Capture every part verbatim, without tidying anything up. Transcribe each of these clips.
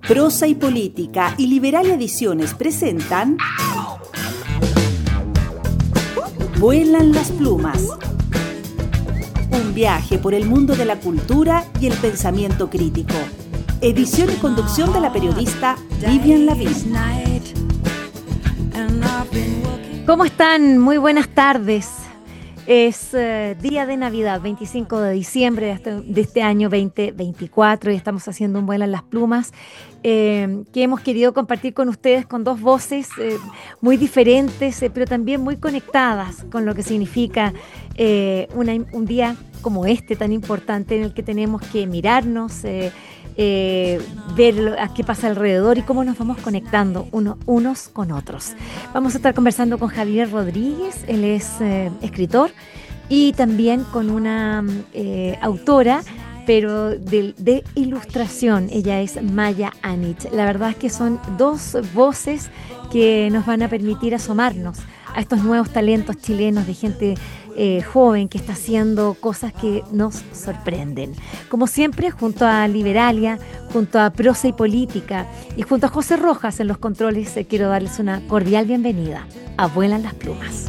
Prosa y Política y Liberalia Ediciones presentan Vuelan las plumas. Un viaje por el mundo de la cultura y el pensamiento crítico. Edición y conducción de la periodista Vivian Lavín. ¿Cómo están? Muy buenas tardes. Es uh, día de Navidad, veinticinco de diciembre de este, de este año veinte veinticuatro, y estamos haciendo un vuelo en las plumas eh, que hemos querido compartir con ustedes con dos voces eh, muy diferentes, eh, pero también muy conectadas con lo que significa eh, una, un día como este tan importante en el que tenemos que mirarnos, eh, Eh, ver a qué pasa alrededor y cómo nos vamos conectando uno, unos con otros. Vamos a estar conversando con Javier Rodríguez, él es eh, escritor, y también con una eh, autora, pero de, de ilustración. Ella es Maya Anich. La verdad es que son dos voces que nos van a permitir asomarnos a estos nuevos talentos chilenos de gente eh, joven que está haciendo cosas que nos sorprenden. Como siempre, junto a Liberalia, junto a Prosa y Política y junto a José Rojas en los controles, eh, quiero darles una cordial bienvenida a Vuelan las plumas.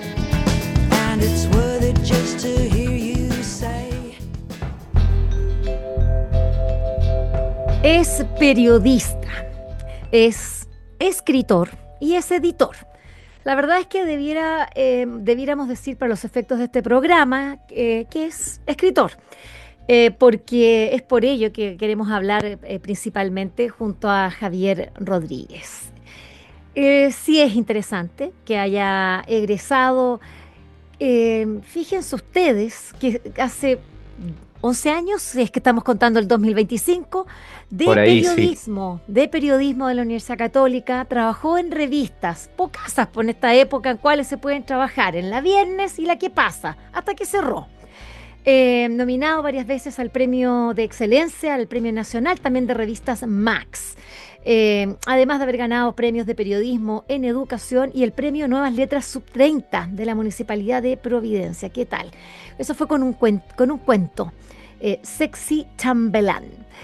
Es periodista, es escritor y es editor. La verdad es que debiera, eh, debiéramos decir para los efectos de este programa eh, que es escritor, eh, porque es por ello que queremos hablar eh, principalmente junto a Javier Rodríguez. Eh, sí es interesante que haya egresado, eh, fíjense ustedes que hace once años, si es que estamos contando el dos mil veinticinco, de Por ahí, periodismo, sí. de periodismo de la Universidad Católica, trabajó en revistas, pocas por esta época en cuales se pueden trabajar, en La Viernes y La Que Pasa, hasta que cerró. Eh, nominado varias veces al Premio de Excelencia, al Premio Nacional, también de revistas Max. Eh, además de haber ganado premios de periodismo en educación y el premio Nuevas Letras Sub treinta de la Municipalidad de Providencia. ¿Qué tal? Eso fue con un cuento, con un cuento eh, Sexy Chambelán.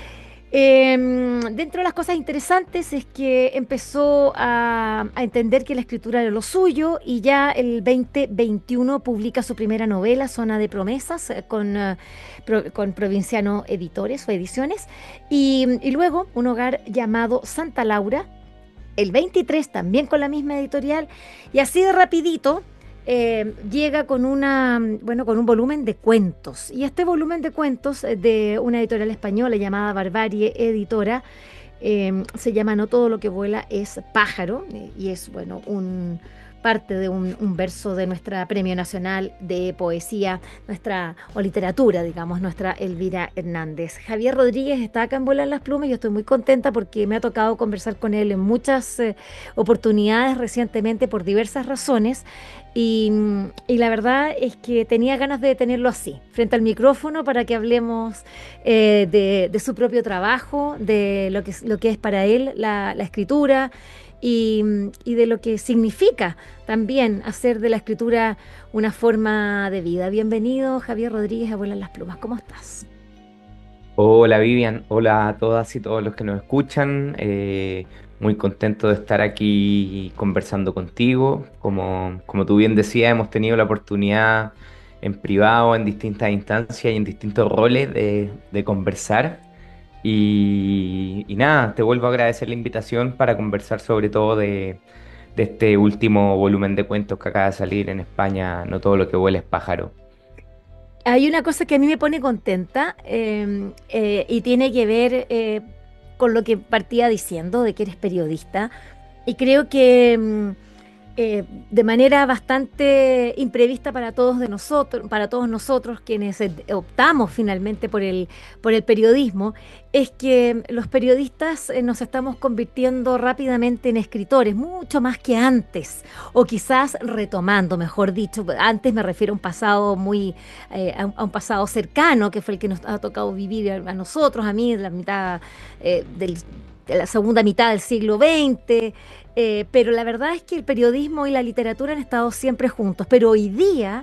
Eh, dentro de las cosas interesantes es que empezó a, a entender que la escritura era lo suyo y ya el veinte veintiuno publica su primera novela, Zona de Promesas, eh, con, uh, pro, con Provinciano Editores o Ediciones, y, y luego Un Hogar Llamado Santa Laura, el veintitrés también con la misma editorial, y así de rapidito Eh, llega con una bueno con un volumen de cuentos, y este volumen de cuentos de una editorial española llamada Barbarie Editora eh, se llama No todo lo que vuela es pájaro, eh, y es bueno un parte de un, un verso de nuestra Premio Nacional de Poesía, nuestra, o literatura, digamos, nuestra Elvira Hernández. Javier Rodríguez está acá en Vuelan las plumas y yo estoy muy contenta porque me ha tocado conversar con él en muchas eh, oportunidades recientemente por diversas razones, y, y la verdad es que tenía ganas de tenerlo así, frente al micrófono, para que hablemos eh, de, de su propio trabajo, de lo que, lo que es para él la, la escritura, Y, y de lo que significa también hacer de la escritura una forma de vida. Bienvenido, Javier Rodríguez, a Vuelan las plumas. ¿Cómo estás? Hola Vivian, hola a todas y todos los que nos escuchan. Eh, muy contento de estar aquí conversando contigo. Como, como tú bien decías, hemos tenido la oportunidad en privado, en distintas instancias y en distintos roles de, de conversar. Y, y nada, te vuelvo a agradecer la invitación para conversar sobre todo de, de este último volumen de cuentos que acaba de salir en España, No todo lo que vuela es pájaro. Hay una cosa que a mí me pone contenta eh, eh, y tiene que ver eh, con lo que partía diciendo, de que eres periodista, y creo que mm, eh, de manera bastante imprevista para todos de nosotros, para todos nosotros quienes eh, optamos finalmente por el, por el periodismo, es que los periodistas eh, nos estamos convirtiendo rápidamente en escritores, mucho más que antes, o quizás retomando, mejor dicho. Antes me refiero a un pasado muy, eh, a, un, a un pasado cercano, que fue el que nos ha tocado vivir a, a nosotros, a mí, la mitad eh, del de la segunda mitad del siglo veinte, eh, pero la verdad es que el periodismo y la literatura han estado siempre juntos, pero hoy día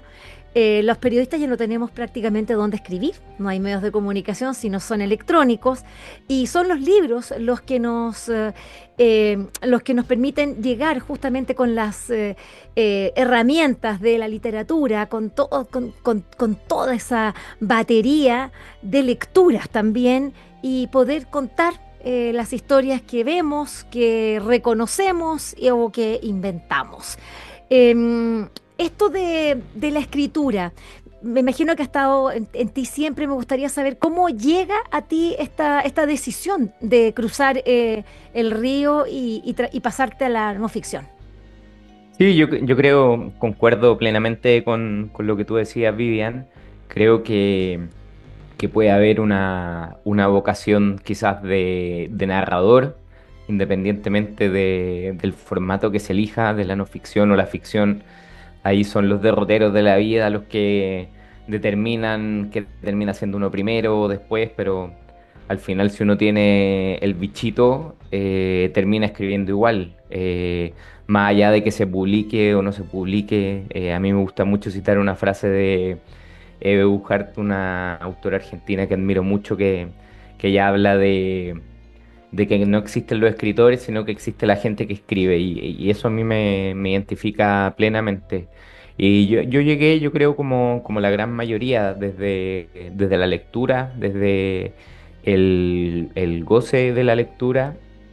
Eh, los periodistas ya no tenemos prácticamente dónde escribir, no hay medios de comunicación, sino son electrónicos, y son los libros los que nos, eh, eh, los que nos permiten llegar justamente con las eh, eh, herramientas de la literatura, con, to- con, con- con toda esa batería de lecturas también, y poder contar eh, las historias que vemos, que reconocemos y- o que inventamos. Em, Esto de, de la escritura, me imagino que ha estado en, en ti siempre. Me gustaría saber cómo llega a ti esta, esta decisión de cruzar eh, el río y, y tra- y pasarte a la no ficción. Sí, yo, yo creo, concuerdo plenamente con, con lo que tú decías, Vivian. Creo que, que puede haber una, una vocación quizás de, de narrador, independientemente de- del formato que se elija, de la no ficción o la ficción. Ahí son los derroteros de la vida los que determinan que termina siendo uno primero o después, pero al final si uno tiene el bichito, eh, termina escribiendo igual. Eh, más allá de que se publique o no se publique, eh, a mí me gusta mucho citar una frase de Eve Ujart, una autora argentina que admiro mucho, que, que ella habla de de que no existen los escritores, sino que existe la gente que escribe, y, y eso a mí me, me identifica plenamente. Y yo, yo llegué, yo creo, como, como la gran mayoría, desde, desde la lectura, desde el, el goce de la lectura,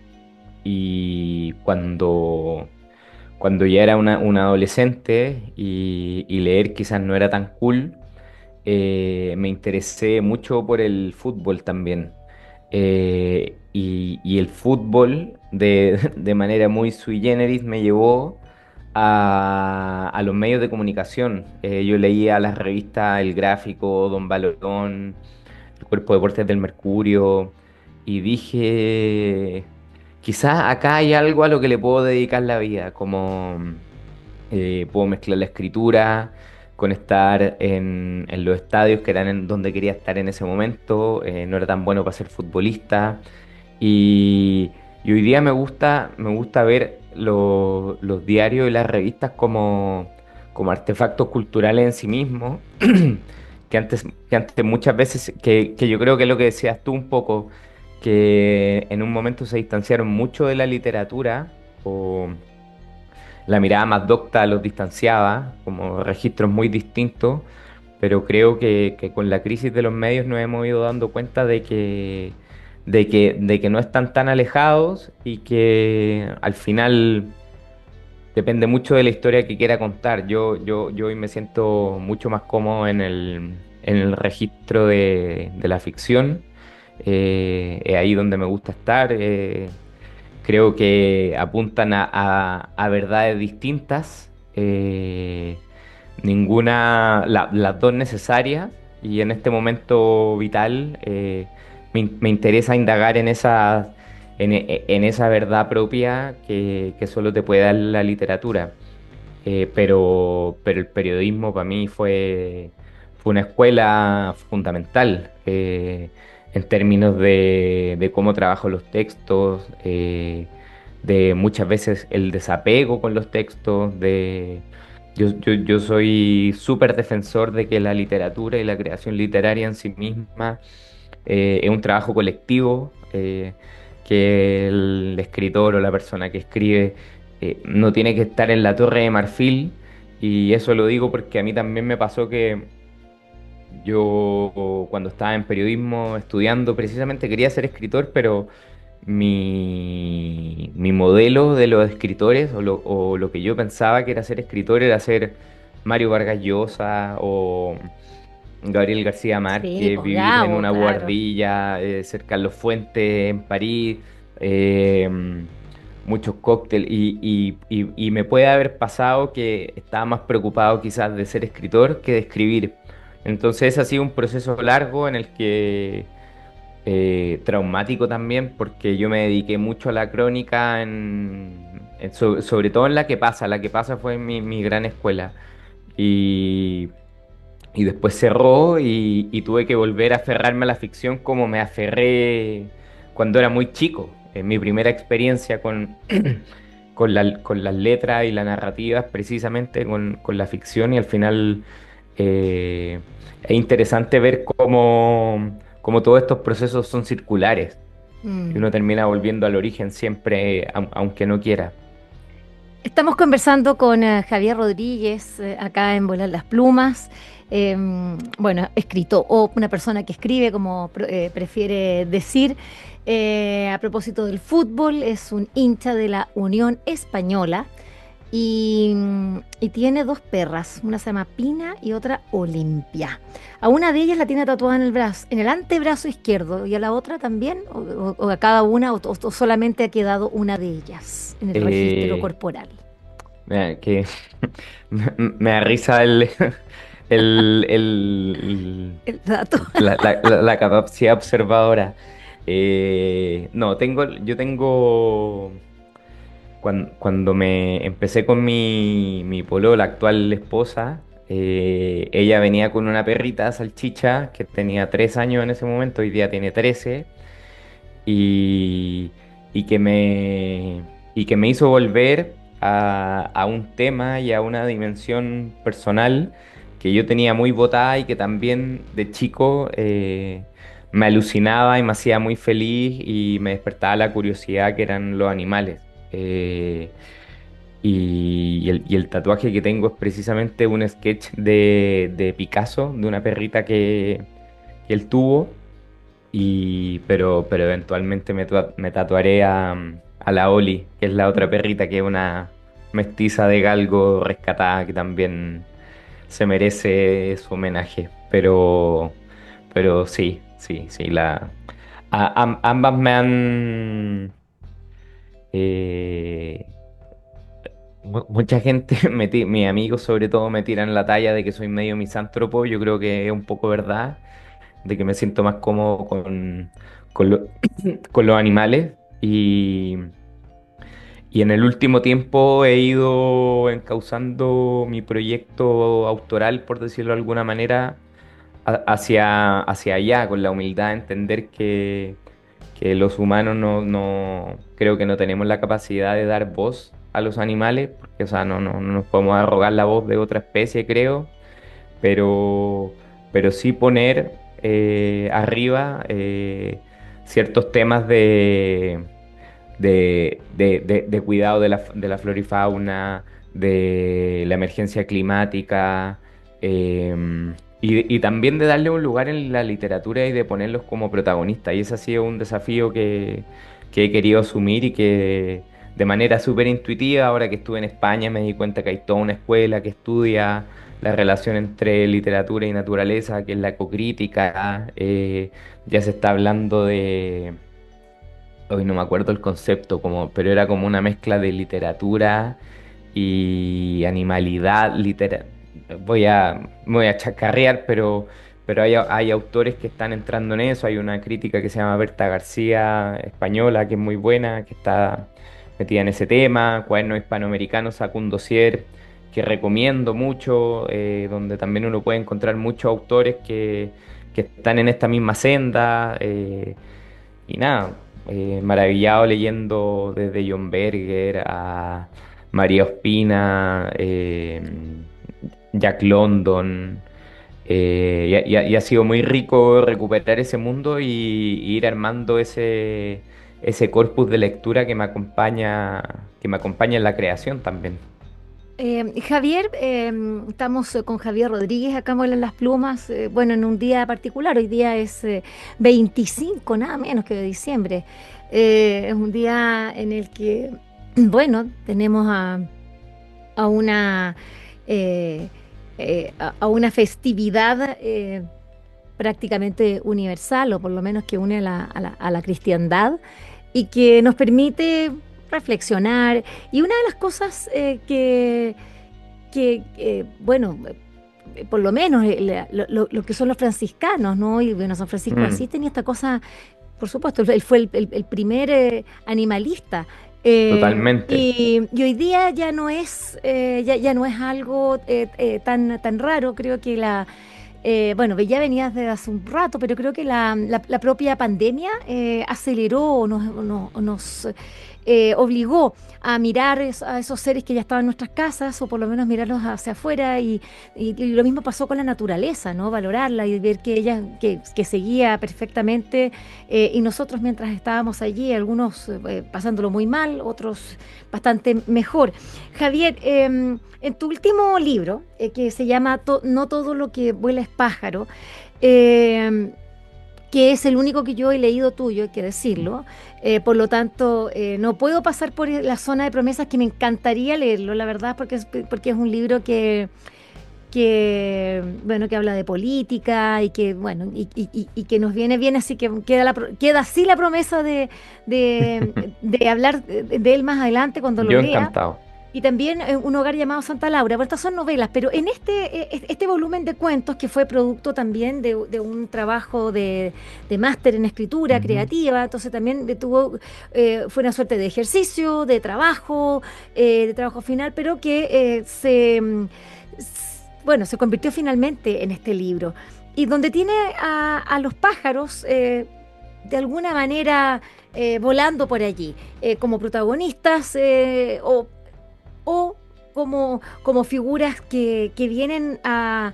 y cuando, cuando ya era una, una adolescente y, y leer quizás no era tan cool, eh, me interesé mucho por el fútbol también. Eh, y, y el fútbol, de, de manera muy sui generis, me llevó a, a los medios de comunicación. Eh, yo leía las revistas El Gráfico, Don Balón, el Cuerpo de Deportes del Mercurio, y dije, quizás acá hay algo a lo que le puedo dedicar la vida, como eh, puedo mezclar la escritura con estar en, en los estadios que eran en donde quería estar en ese momento. Eh, no era tan bueno para ser futbolista. Y, y hoy día me gusta, me gusta ver lo- los diarios y las revistas como, como artefactos culturales en sí mismos, que antes, que antes muchas veces, que, que yo creo que es lo que decías tú un poco, que en un momento se distanciaron mucho de la literatura, o la mirada más docta los distanciaba, como registros muy distintos, pero creo que, que con la crisis de los medios nos hemos ido dando cuenta de que, de que, de que no están tan alejados, y que al final depende mucho de la historia que quiera contar. Yo, yo, yo hoy me siento mucho más cómodo en el, en el registro de, de la ficción. Eh, es ahí donde me gusta estar. Eh, creo que apuntan a, a- a verdades distintas, eh, ninguna, la- las dos necesarias, y en este momento vital, eh, me, in- me interesa indagar en esa, en, e- en esa verdad propia que, que solo te puede dar la literatura. Eh, pero, pero el periodismo para mí fue, fue una escuela fundamental, eh, en términos de, de cómo trabajo los textos, eh, de muchas veces el desapego con los textos, de... Yo, yo, yo soy súper defensor de que la literatura y la creación literaria en sí misma, eh, es un trabajo colectivo, eh, que el escritor o la persona que escribe, eh, no tiene que estar en la Torre de Marfil. Y eso lo digo porque a mí también me pasó que yo, cuando estaba en periodismo estudiando, precisamente quería ser escritor, pero mi, mi modelo de los escritores, o lo, o lo que yo pensaba que era ser escritor, era ser Mario Vargas Llosa o Gabriel García Sí, Márquez, pues vivir en Gabo, una claro. buhardilla, eh, ser Carlos Fuentes en París, eh, muchos cócteles, y, y- y- y me puede haber pasado que estaba más preocupado quizás de ser escritor que de escribir. Entonces ha sido un proceso largo en el que, eh, traumático también, porque yo me dediqué mucho a la crónica, en, en so- sobre todo en La que pasa. La que pasa fue mi, mi gran escuela. Y y después cerró, y, y tuve que volver a aferrarme a la ficción como me aferré cuando era muy chico. En mi primera experiencia con, con, la- con las letras y las narrativas, precisamente con, con la ficción, y al final Eh, es interesante ver cómo, cómo todos estos procesos son circulares y Mm. uno termina volviendo al origen siempre, au- aunque no quiera. Estamos conversando con eh, Javier Rodríguez, eh, acá en Volar las Plumas. Eh, bueno, escrito o una persona que escribe, como pro- eh, prefiere decir. Eh, a propósito del fútbol, es un hincha de la Unión Española y, mm, y tiene dos perras. Una se llama Pina y otra Olimpia. A una de ellas la tiene tatuada en el brazo, en el antebrazo izquierdo, y a la otra también, o, o- o a cada una, o, o solamente ha quedado una de ellas en el registro Eh, corporal. Mira, que me, me da risa el, el, el- El dato. la, la- la- la capacidad observadora. Eh, no, tengo, yo tengo, cuando, cuando me empecé con mi, mi polola, la actual esposa, eh, ella venía con una perrita salchicha que tenía tres años en ese momento, hoy día tiene trece y, y que me, y que me hizo volver a, a un tema y a una dimensión personal que yo tenía muy botada y que también de chico eh, me alucinaba y me hacía muy feliz y me despertaba la curiosidad que eran los animales. Eh, y, y el, y el tatuaje que tengo es precisamente un sketch de, de Picasso, de una perrita que, que él tuvo y, pero, pero eventualmente me, tua- me tatuaré a, a la Oli, que es la otra perrita, que es una mestiza de galgo rescatada que también se merece su homenaje. Pero, pero sí, sí, sí, la, a- am- ambas me han... eh, mu- mucha gente, me ti- mis amigos sobre todo, me tiran la talla de que soy medio misántropo. Yo creo que es un poco verdad, de que me siento más cómodo con, con, lo- con los animales y, y en el último tiempo he ido encauzando mi proyecto autoral, por decirlo de alguna manera, a- hacia, hacia allá, con la humildad de entender que, que los humanos no, no, creo que no tenemos la capacidad de dar voz a los animales, porque o sea, no, no, no nos podemos arrogar la voz de otra especie, creo, pero, pero sí poner eh, arriba eh, ciertos temas de, de, de- de- de cuidado de la, de la flora y fauna, de la emergencia climática, em, y, y también de darle un lugar en la literatura y de ponerlos como protagonistas. Y ese ha sido un desafío que, que he querido asumir y que de manera súper intuitiva, ahora que estuve en España, me di cuenta que hay toda una escuela que estudia la relación entre literatura y naturaleza, que es la ecocrítica. Eh, ya se está hablando de hoy no me acuerdo el concepto, como, pero era como una mezcla de literatura y animalidad, litera- voy a, me voy a chacarrear, pero, pero hay, hay autores que están entrando en eso. Hay una crítica que se llama Berta García, española, que es muy buena, que está metida en ese tema. Cuaderno Hispanoamericano sacó un dossier que recomiendo mucho, eh, donde también uno puede encontrar muchos autores que, que están en esta misma senda. Eh, y nada, eh, maravillado leyendo desde John Berger a María Ospina, eh, Jack London. Eh, y, ha y ha- y ha sido muy rico recuperar ese mundo y, y ir armando ese, ese corpus de lectura que me acompaña, que me acompaña en la creación también. Eh, Javier, eh, estamos eh, con Javier Rodríguez acá en Las Plumas, eh, bueno, en un día particular, hoy día es eh, veinticinco, nada menos que de diciembre. Eh, es un día en el que, bueno, tenemos a, a una, eh, eh, a, a una festividad eh, prácticamente universal, o por lo menos que une a la, a la a la cristiandad y que nos permite reflexionar. Y una de las cosas eh, que, que eh, bueno, eh, por lo menos eh, la- lo, lo- lo que son los franciscanos, ¿no? Y bueno, San Francisco de Mm, Asís tenía esta cosa, por supuesto, él fue el, el- el primer eh, animalista. eh, totalmente. y, y hoy día ya no es, eh, ya, ya no es algo eh, eh, tan, tan raro. Creo que la, eh, bueno, ya venía desde hace un rato, pero creo que la, la- la propia pandemia eh, aceleró o nos, o nos- o nos, eh, obligó a mirar es- a esos seres que ya estaban en nuestras casas, o por lo menos mirarlos hacia afuera, y, y- y lo mismo pasó con la naturaleza, ¿no? Valorarla y ver que ella, que, que seguía perfectamente, eh, y nosotros mientras estábamos allí, algunos eh, pasándolo muy mal, otros bastante mejor. Javier, em, en tu último libro, eh, que se llama To- No todo lo que vuela es pájaro, em, que es el único que yo he leído tuyo, hay que decirlo. Eh, por lo tanto, eh, no puedo pasar por la zona de promesas, que me encantaría leerlo, la verdad, porque es, porque es un libro que, que, bueno, que habla de política y que, bueno, y, y- y- y que nos viene bien, así que queda, la pro- queda así la promesa de, de, de hablar de, de él más adelante cuando lo Yo lea. encantado. Y también eh, Un hogar llamado Santa Laura. Bueno, estas son novelas, pero en este, eh, es- este volumen de cuentos, que fue producto también de, de un trabajo de, de máster en escritura Ujú. creativa, entonces también de- tuvo, eh, fue una suerte de ejercicio, de trabajo, eh, de trabajo final, pero que eh, se, mm, s- bueno, se convirtió finalmente en este libro. Y donde tiene a, a los pájaros, eh, de alguna manera, eh, volando por allí, eh, como protagonistas, eh, o o como, como figuras que, que vienen a,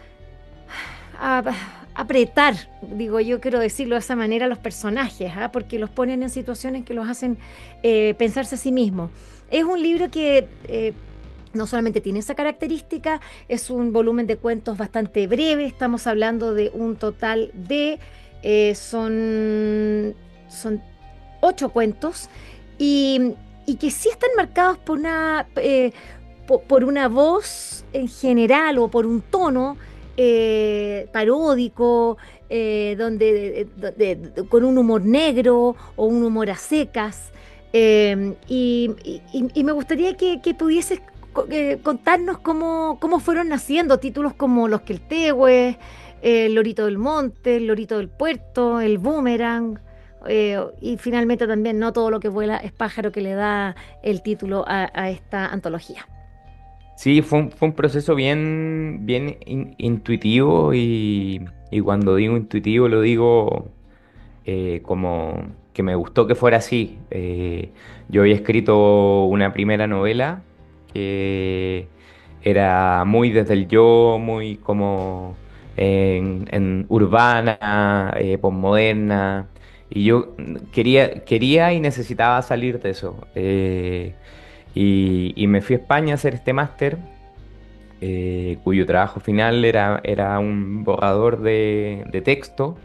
a- a apretar, digo yo, quiero decirlo de esa manera, a los personajes, ¿ah? Porque los ponen en situaciones que los hacen eh, pensarse a sí mismos. Es un libro que eh, no solamente tiene esa característica, es un volumen de cuentos bastante breve, estamos hablando de un total de, eh, son, son ocho cuentos, y, y que sí están marcados por una, eh, po- por una voz en general, o por un tono eh, paródico, eh, donde, donde- de- con un humor negro o un humor a secas. Eh, y, y- y- y me gustaría que, que pudieses co- eh, contarnos cómo, cómo fueron naciendo títulos como Los Queltehues, eh, El Lorito del Monte, El Lorito del Puerto, El Boomerang. Eh, y finalmente también No todo lo que vuela es pájaro, que le da el título a, a esta antología. Sí, fue un, fue un proceso bien, bien in- intuitivo y, y cuando digo intuitivo lo digo eh, como que me gustó que fuera así. Eh, yo había escrito una primera novela que era muy desde el yo, muy como en, en urbana, eh, posmoderna, y yo quería, quería y necesitaba salir de eso. Eh, y, y me fui a España a hacer este máster, eh, cuyo trabajo final era, era un borrador de, de texto.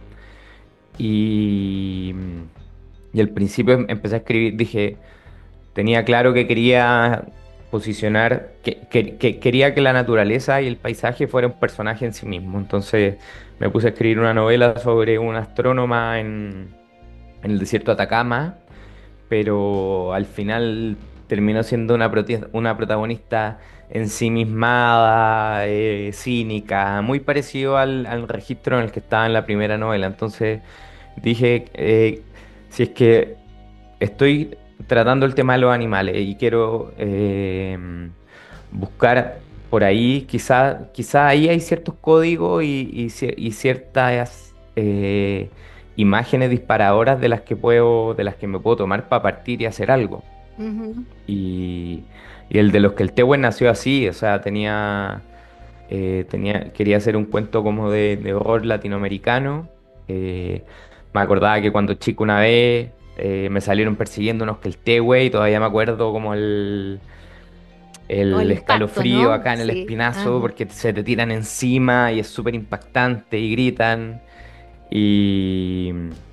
Y, y al principio em- empecé a escribir, dije, tenía claro que quería posicionar, que, que- que quería que la naturaleza y el paisaje fuera un personaje en sí mismo. Entonces me puse a escribir una novela sobre una astrónoma en, en el desierto de Atacama, pero al final terminó siendo una, prote- una protagonista ensimismada, eh, cínica, muy parecido al, al registro en el que estaba en la primera novela. Entonces dije, eh, si es que estoy tratando el tema de los animales y quiero eh, buscar por ahí, quizá, quizá ahí hay ciertos códigos y, y cier- y ciertas eh, imágenes disparadoras de las que puedo, de las que me puedo tomar para partir y hacer algo. Ujú. Y, y el de los que el Tehue nació así, o sea, tenía, eh, tenía, quería hacer un cuento como de, de horror latinoamericano. Eh, Me acordaba que cuando chico una vez eh, me salieron persiguiendo unos Keltehue y todavía me acuerdo como el, O el el impacto, escalofrío ¿no? acá en el Sí. espinazo Ajá. porque se te tiran encima y es súper impactante y gritan. Y,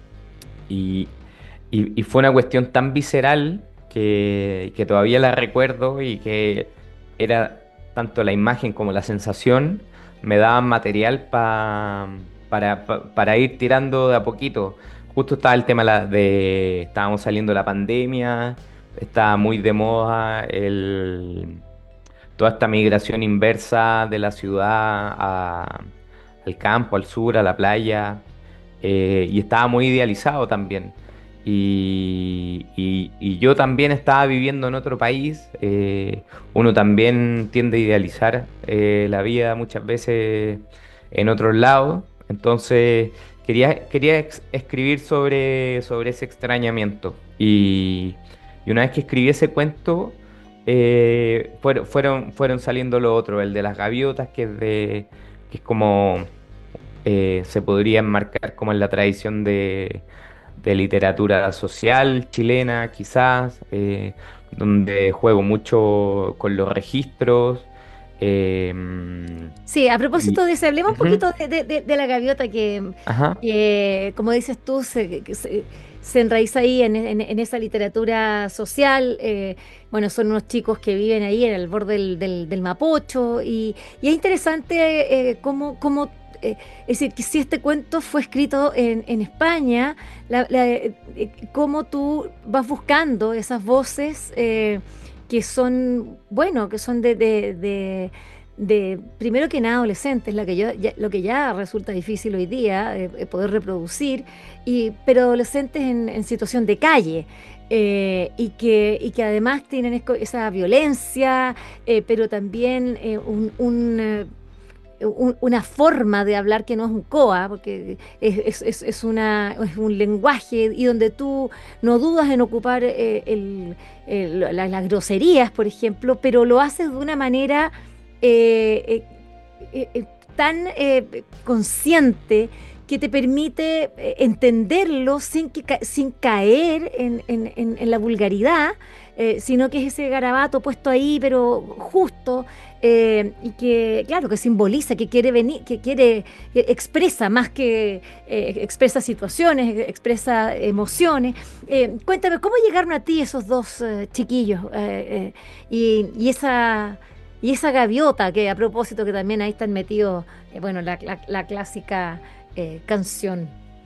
y, y- y fue una cuestión tan visceral que, que todavía la recuerdo y que era tanto la imagen como la sensación me daban material pa- para, pa- para ir tirando de a poquito. Justo estaba el tema la- de, estábamos saliendo de la pandemia, estaba muy de moda el, toda esta migración inversa de la ciudad a- al campo, al sur, a la playa, eh, y estaba muy idealizado también. Y, y- y yo también estaba viviendo en otro país. Eh, uno también tiende a idealizar eh, la vida muchas veces en otros lados. Entonces quería, quería ex- escribir sobre, sobre ese extrañamiento. Y, Y una vez que escribí ese cuento, eh, fueron, fueron, fueron saliendo los otros, el de las gaviotas, que es de, que es como eh, se podría enmarcar como en la tradición de, de literatura social chilena, quizás, eh, donde juego mucho con los registros. eh, Sí, a y, propósito de eso, hablemos un Ujú. poquito de, de- de- de la gaviota que, Ajá. que, como dices tú, se, que se, se enraiza ahí en, en- en esa literatura social. Eh, bueno, son unos chicos que viven ahí en el borde del, del- del Mapocho y, y es interesante eh, cómo, cómo, eh, es decir, que si este cuento fue escrito en, en España, la- la, eh, eh, cómo tú vas buscando esas voces eh, que son, bueno, que son de de- de de, primero que nada, adolescentes, la que yo, ya- lo que ya resulta difícil hoy día eh, eh, poder reproducir, y, pero adolescentes en, en situación de calle. Eh, y que, y que además tienen esco- esa violencia, eh, pero también eh, un, un, eh, un- una forma de hablar que no es un coa, porque es, es- es- es una, es un lenguaje y donde tú no dudas en ocupar eh, el- el- la- las groserías, por ejemplo, pero lo haces de una manera eh, eh, eh, eh, tan eh, consciente que te permite eh, entenderlo sin, que, ca- sin caer en, en- en- en la vulgaridad, eh, sino que es ese garabato puesto ahí, pero justo, eh, y que, claro, que simboliza, que quiere venir, que quiere, que expresa más que eh, expresa situaciones, eh, expresa emociones. Eh, cuéntame, ¿cómo llegaron a ti esos dos eh, chiquillos eh, eh, y, y esa y esa gaviota que a propósito que también ahí están metidos, eh, bueno, la, la- la clásica eh, canción.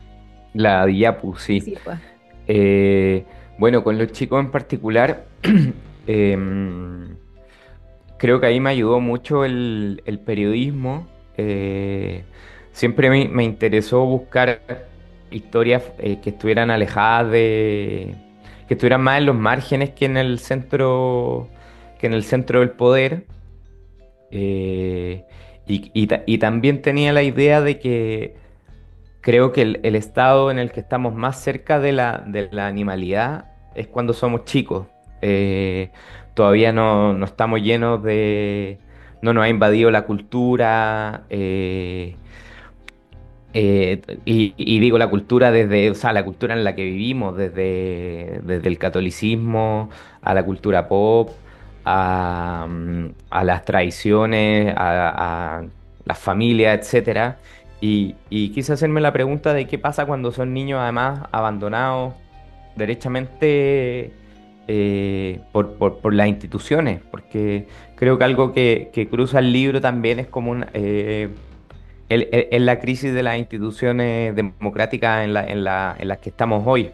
La Diapu, sí. Sí, pues. Eh, bueno, con los chicos en particular, em, creo que ahí me ayudó mucho el, el periodismo. Eh, siempre me, me interesó buscar historias eh, que estuvieran alejadas de, que estuvieran más en los márgenes que en el centro, que en el centro del poder. Eh, y, y ta- y también tenía la idea de que creo que el, el estado en el que estamos más cerca de la, de la animalidad es cuando somos chicos. Eh, todavía no, no estamos llenos de... No nos ha invadido la cultura. eh, eh, y, y digo la cultura desde, o sea, la cultura en la que vivimos, desde, desde el catolicismo a la cultura pop, a, mm, a las tradiciones, a, a las familias, etcétera. Y, y quise hacerme la pregunta de qué pasa cuando son niños además abandonados derechamente eh, por, por- por las instituciones, porque creo que algo que, que cruza el libro también es como un, eh, el- el- es la crisis de las instituciones democráticas en la, en la- en las que estamos hoy.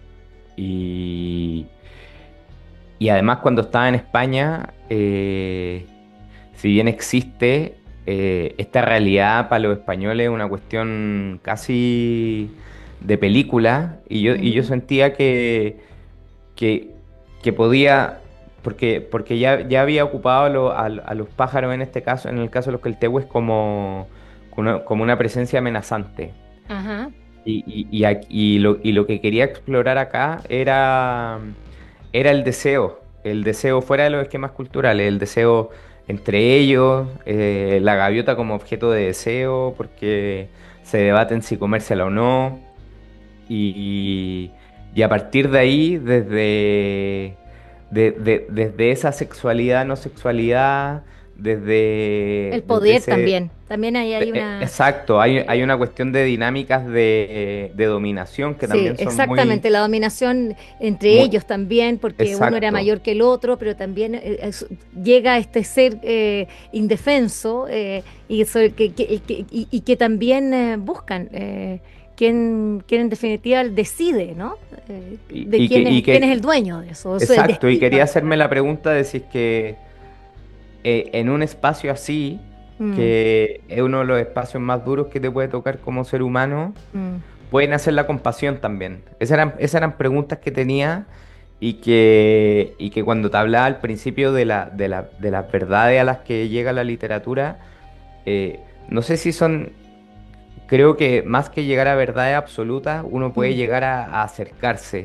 Y, y además cuando estaba en España, eh, si bien existe eh, esta realidad para los españoles, es una cuestión casi de película, y yo, y yo Ujú. sentía que, que, que podía, porque, porque ya, ya había ocupado a, lo- a- a los pájaros en este caso, en el caso de los queltehues, como, como una, como una presencia amenazante. Ajá. Y, y, y, ac- y lo, y lo que quería explorar acá era, era el deseo, el deseo fuera de los esquemas culturales, el deseo entre ellos, eh, la gaviota como objeto de deseo, porque se debaten si comérsela o no. Y, y a partir de ahí, desde, de- de- desde esa sexualidad, no sexualidad, desde, El desde poder ese... también. También ahí e- hay e- una... Exacto, hay, hay eh, una cuestión de dinámicas de, de dominación que sí, también son muy, exactamente, la dominación entre muy... ellos también, porque uno era Exacto. mayor que el otro, pero también eh, es- llega este ser eh, indefenso eh, y, eso que, que- que- y- y que también eh, buscan eh, quién, quién en definitiva decide, ¿no? Eh, Y, de y que, quién y es, quién es el que, dueño de eso, eso es el exacto, y destino quería al hacerme final. la pregunta de si es que eh, en un espacio así, Mm, que es uno de los espacios más duros que te puede tocar como ser humano, mm. pueden hacer la compasión también. Esas eran, esas eran preguntas que tenía y que, y que cuando te hablaba al principio de la, de la, de las verdades a las que llega la literatura, eh, no sé si son, creo que más que llegar a verdades absolutas, uno puede Mm. llegar a, a acercarse.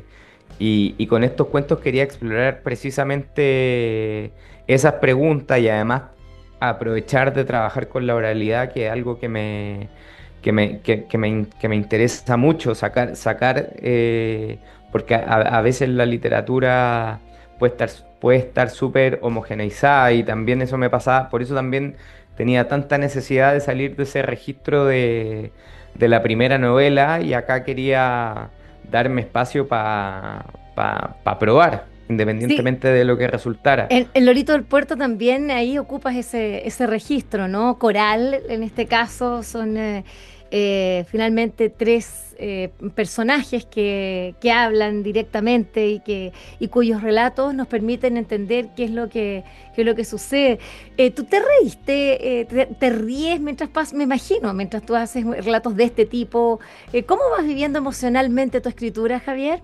Y, y con estos cuentos quería explorar precisamente esas preguntas y además aprovechar de trabajar con la oralidad, que es algo que me, que me, que, que me, in- que me interesa mucho, sacar, sacar eh, porque a, a veces la literatura puede estar, puede estar súper homogeneizada y también eso me pasaba, por eso también tenía tanta necesidad de salir de ese registro de, de la primera novela y acá quería darme espacio para probar, Sí, independientemente de lo que resultara. en, en Lorito del Puerto también ahí ocupas ese, ese registro, ¿no? Coral, en este caso, son eh, eh, finalmente tres eh, personajes que, que hablan directamente y, que, y cuyos relatos nos permiten entender qué es lo que, qué es lo que sucede. Eh, ¿tú te reíste, eh, te, te ríes mientras pasas, me imagino, mientras tú haces relatos de este tipo? Eh, ¿cómo vas viviendo emocionalmente tu escritura, Javier?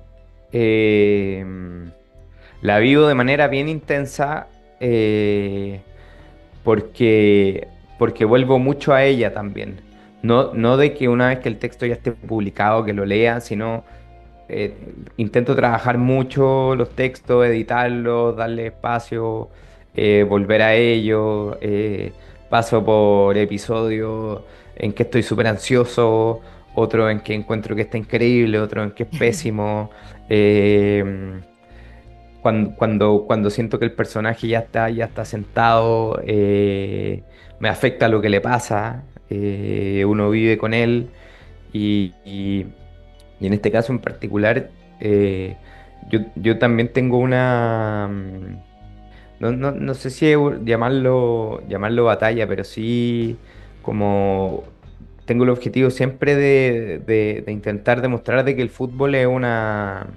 Eh, la vivo de manera bien intensa eh, porque, porque vuelvo mucho a ella también. No, no de que una vez que el texto ya esté publicado, que lo lea, sino eh, intento trabajar mucho los textos, editarlos, darle espacio, eh, volver a ellos. Eh, paso por episodios en que estoy súper ansioso, otro en que encuentro que está increíble, otro en que es pésimo. Eh, cuando, cuando, cuando siento que el personaje ya está, ya está sentado, eh, me afecta lo que le pasa, eh, uno vive con él y, y- y en este caso en particular, eh, yo, yo también tengo una, mm, no, no, no sé si llamarlo, llamarlo batalla, pero sí como tengo el objetivo siempre de, de- de intentar demostrar de que el fútbol es una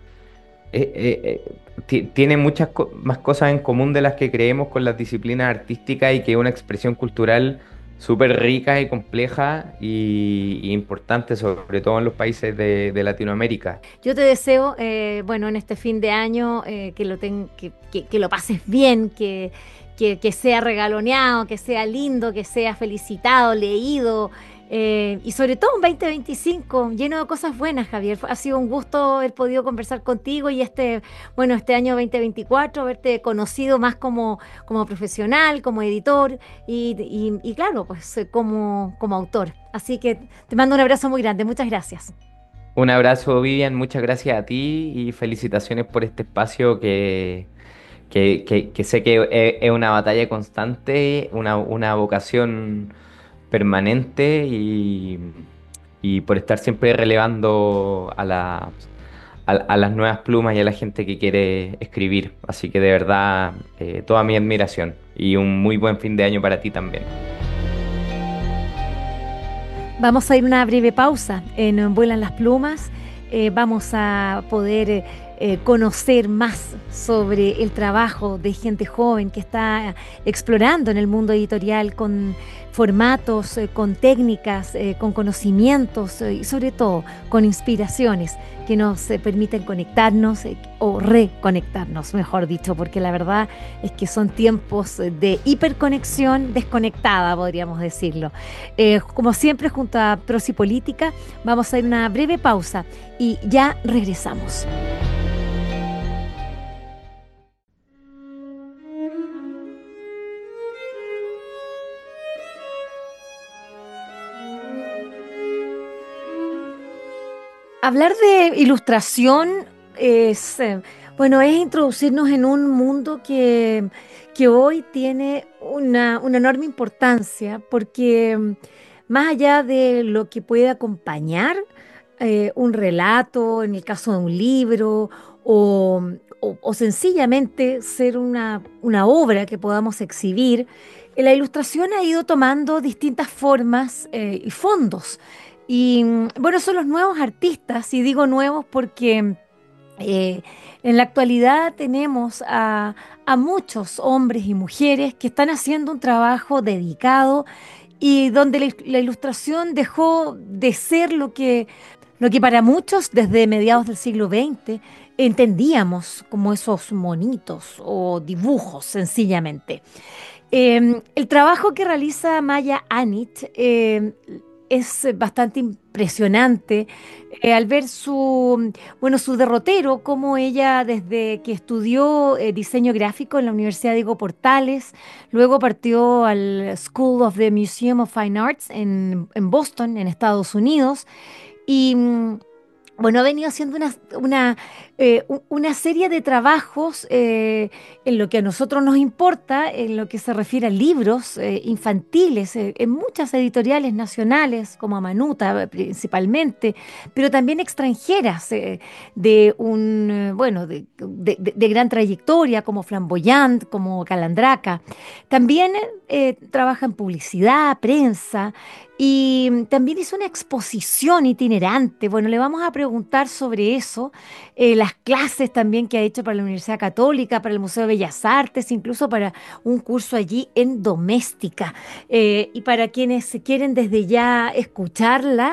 eh, eh, eh, ti- tiene muchas co- más cosas en común de las que creemos con las disciplinas artísticas y que es una expresión cultural súper rica y compleja y, y importante, sobre todo en los países de, de Latinoamérica. Yo te deseo, eh, bueno, en este fin de año eh, que lo ten- que, que- que lo pases bien, que, que, que sea regaloneado, que sea lindo, que sea felicitado, leído eh, y sobre todo un veinte veinticinco lleno de cosas buenas, Javier. Fue- Ha sido un gusto haber podido conversar contigo y este, bueno, este año veinte veinticuatro haberte conocido más como, como profesional, como editor y, y- y claro, pues eh, como, como autor. Así que te mando un abrazo muy grande. Muchas gracias. Un abrazo, Vivian, muchas gracias a ti y felicitaciones por este espacio que, que, que- que sé que es, es una batalla constante, una, una vocación permanente y, y por estar siempre relevando a las, a, a las nuevas plumas y a la gente que quiere escribir. Así que de verdad, eh, toda mi admiración y un muy buen fin de año para ti también. Vamos a ir a una breve pausa en Vuelan las Plumas. Eh, vamos a poder eh, eh, conocer más sobre el trabajo de gente joven que está explorando en el mundo editorial con formatos, eh, con técnicas, eh, con conocimientos eh, y sobre todo con inspiraciones que nos eh, permiten conectarnos eh, o reconectarnos, mejor dicho, porque la verdad es que son tiempos eh, de hiperconexión desconectada, podríamos decirlo. Eh, como siempre, junto a Prosi Política, vamos a ir a una breve pausa y ya regresamos. Hablar de ilustración es, eh, bueno, es introducirnos en un mundo que, que hoy tiene una, una enorme importancia porque mm, más allá de lo que puede acompañar eh, un relato, en el caso de un libro, o, o- o sencillamente ser una, una obra que podamos exhibir, eh, la ilustración ha ido tomando distintas formas eh, y fondos. Y mm, bueno, son los nuevos artistas, y digo nuevos porque eh, en la actualidad tenemos a, a muchos hombres y mujeres que están haciendo un trabajo dedicado y donde la, la ilustración dejó de ser lo que, lo que para muchos desde mediados del siglo veinte entendíamos como esos monitos o dibujos sencillamente. Eh, el trabajo que realiza Maya Anit eh, es bastante impresionante eh, al ver su, bueno, su derrotero, cómo ella desde que estudió eh, diseño gráfico en la Universidad Diego Portales, luego partió al School of the Museum of Fine Arts en, en Boston, en Estados Unidos, y mm, bueno, ha venido haciendo una, una, eh, u- una serie de trabajos eh, en lo que a nosotros nos importa, en lo que se refiere a libros eh, infantiles, eh, en muchas editoriales nacionales, como Amanuta eh, principalmente, pero también extranjeras, eh, de un, eh, bueno, de, de- de- de gran trayectoria, como Flamboyant, como Calandraca. También eh, trabaja en publicidad, prensa. Y mm, también hizo una exposición itinerante. Bueno, le vamos a preguntar sobre eso, eh, las clases también que ha hecho para la Universidad Católica, para el Museo de Bellas Artes, incluso para un curso allí en doméstica. Eh, y para quienes se quieren desde ya escucharla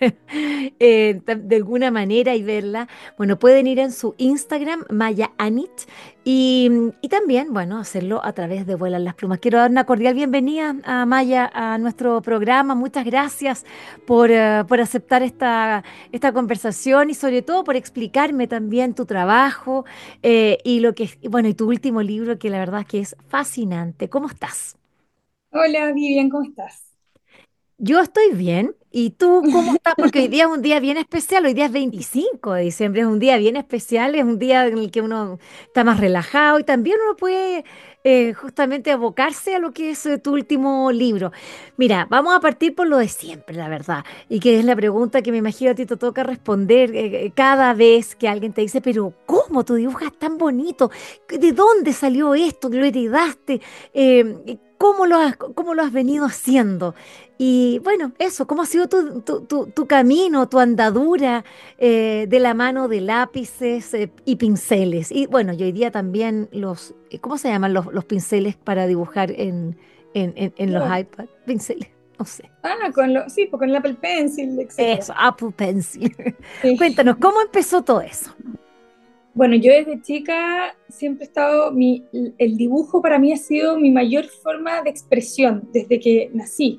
eh, ta- de alguna manera y verla, bueno, pueden ir en su Instagram, Maya Anit, y, y también, bueno, hacerlo a través de Vuelan las Plumas. Quiero dar una cordial bienvenida a Maya a nuestro programa. Muchas gracias por, eh, por aceptar esta, esta conversación y sobre todo por explicarme también tu trabajo eh, y lo que, es- bueno, y tu último libro que la verdad es que es fascinante. ¿Cómo estás? Hola, Vivian, ¿cómo estás? Yo estoy bien. ¿Y tú cómo estás? Porque hoy día es un día bien especial. Hoy día es veinticinco de diciembre. Es un día bien especial. Es un día en el que uno está más relajado y también uno puede eh, justamente abocarse a lo que es eh, tu último libro. Mira, vamos a partir por lo de siempre, la verdad. Y que es la pregunta que me imagino a ti te toca responder eh, eh, cada vez que alguien te dice, pero ¿cómo tú dibujas tan bonito? ¿De dónde salió esto? ¿Lo heredaste? Eh, ¿cómo lo has, cómo lo has venido haciendo? Y bueno, eso, ¿cómo ha sido tu, tu, tu- tu camino, tu andadura eh, de la mano de lápices eh, y pinceles? Y bueno, y hoy día también los, eh, ¿cómo se llaman los, los pinceles para dibujar en, en, en- en los Yo, iPads? Pinceles, no sé. ah, con lo, sí, pues con el Apple Pencil, etcétera. Eso, Apple Pencil. Sí. Cuéntanos, ¿cómo empezó todo eso? Bueno, yo desde chica siempre he estado, mi, el dibujo para mí ha sido mi mayor forma de expresión desde que nací.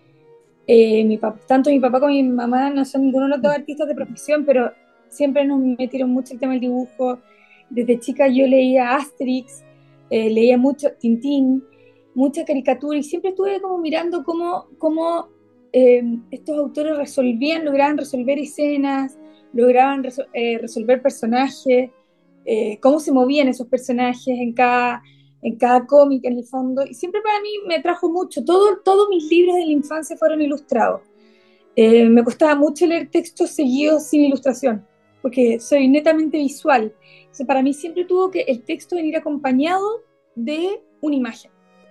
Eh, mi pap- tanto mi papá como mi mamá no son ninguno de los dos artistas de profesión, pero siempre nos metieron mucho el tema del dibujo. Desde chica yo leía Asterix, eh, leía mucho Tintín, mucha caricatura y siempre estuve como mirando cómo, cómo eh, estos autores resolvían, lograban resolver escenas, lograban resol- eh, resolver personajes, eh, cómo se movían esos personajes en cada, en cada cómic en el fondo, y siempre para mí me trajo mucho, todo, todos mis libros de la infancia fueron ilustrados. Eh, me costaba mucho leer textos seguidos sin ilustración, porque soy netamente visual. Entonces, para mí siempre tuvo que el texto venir acompañado de una imagen.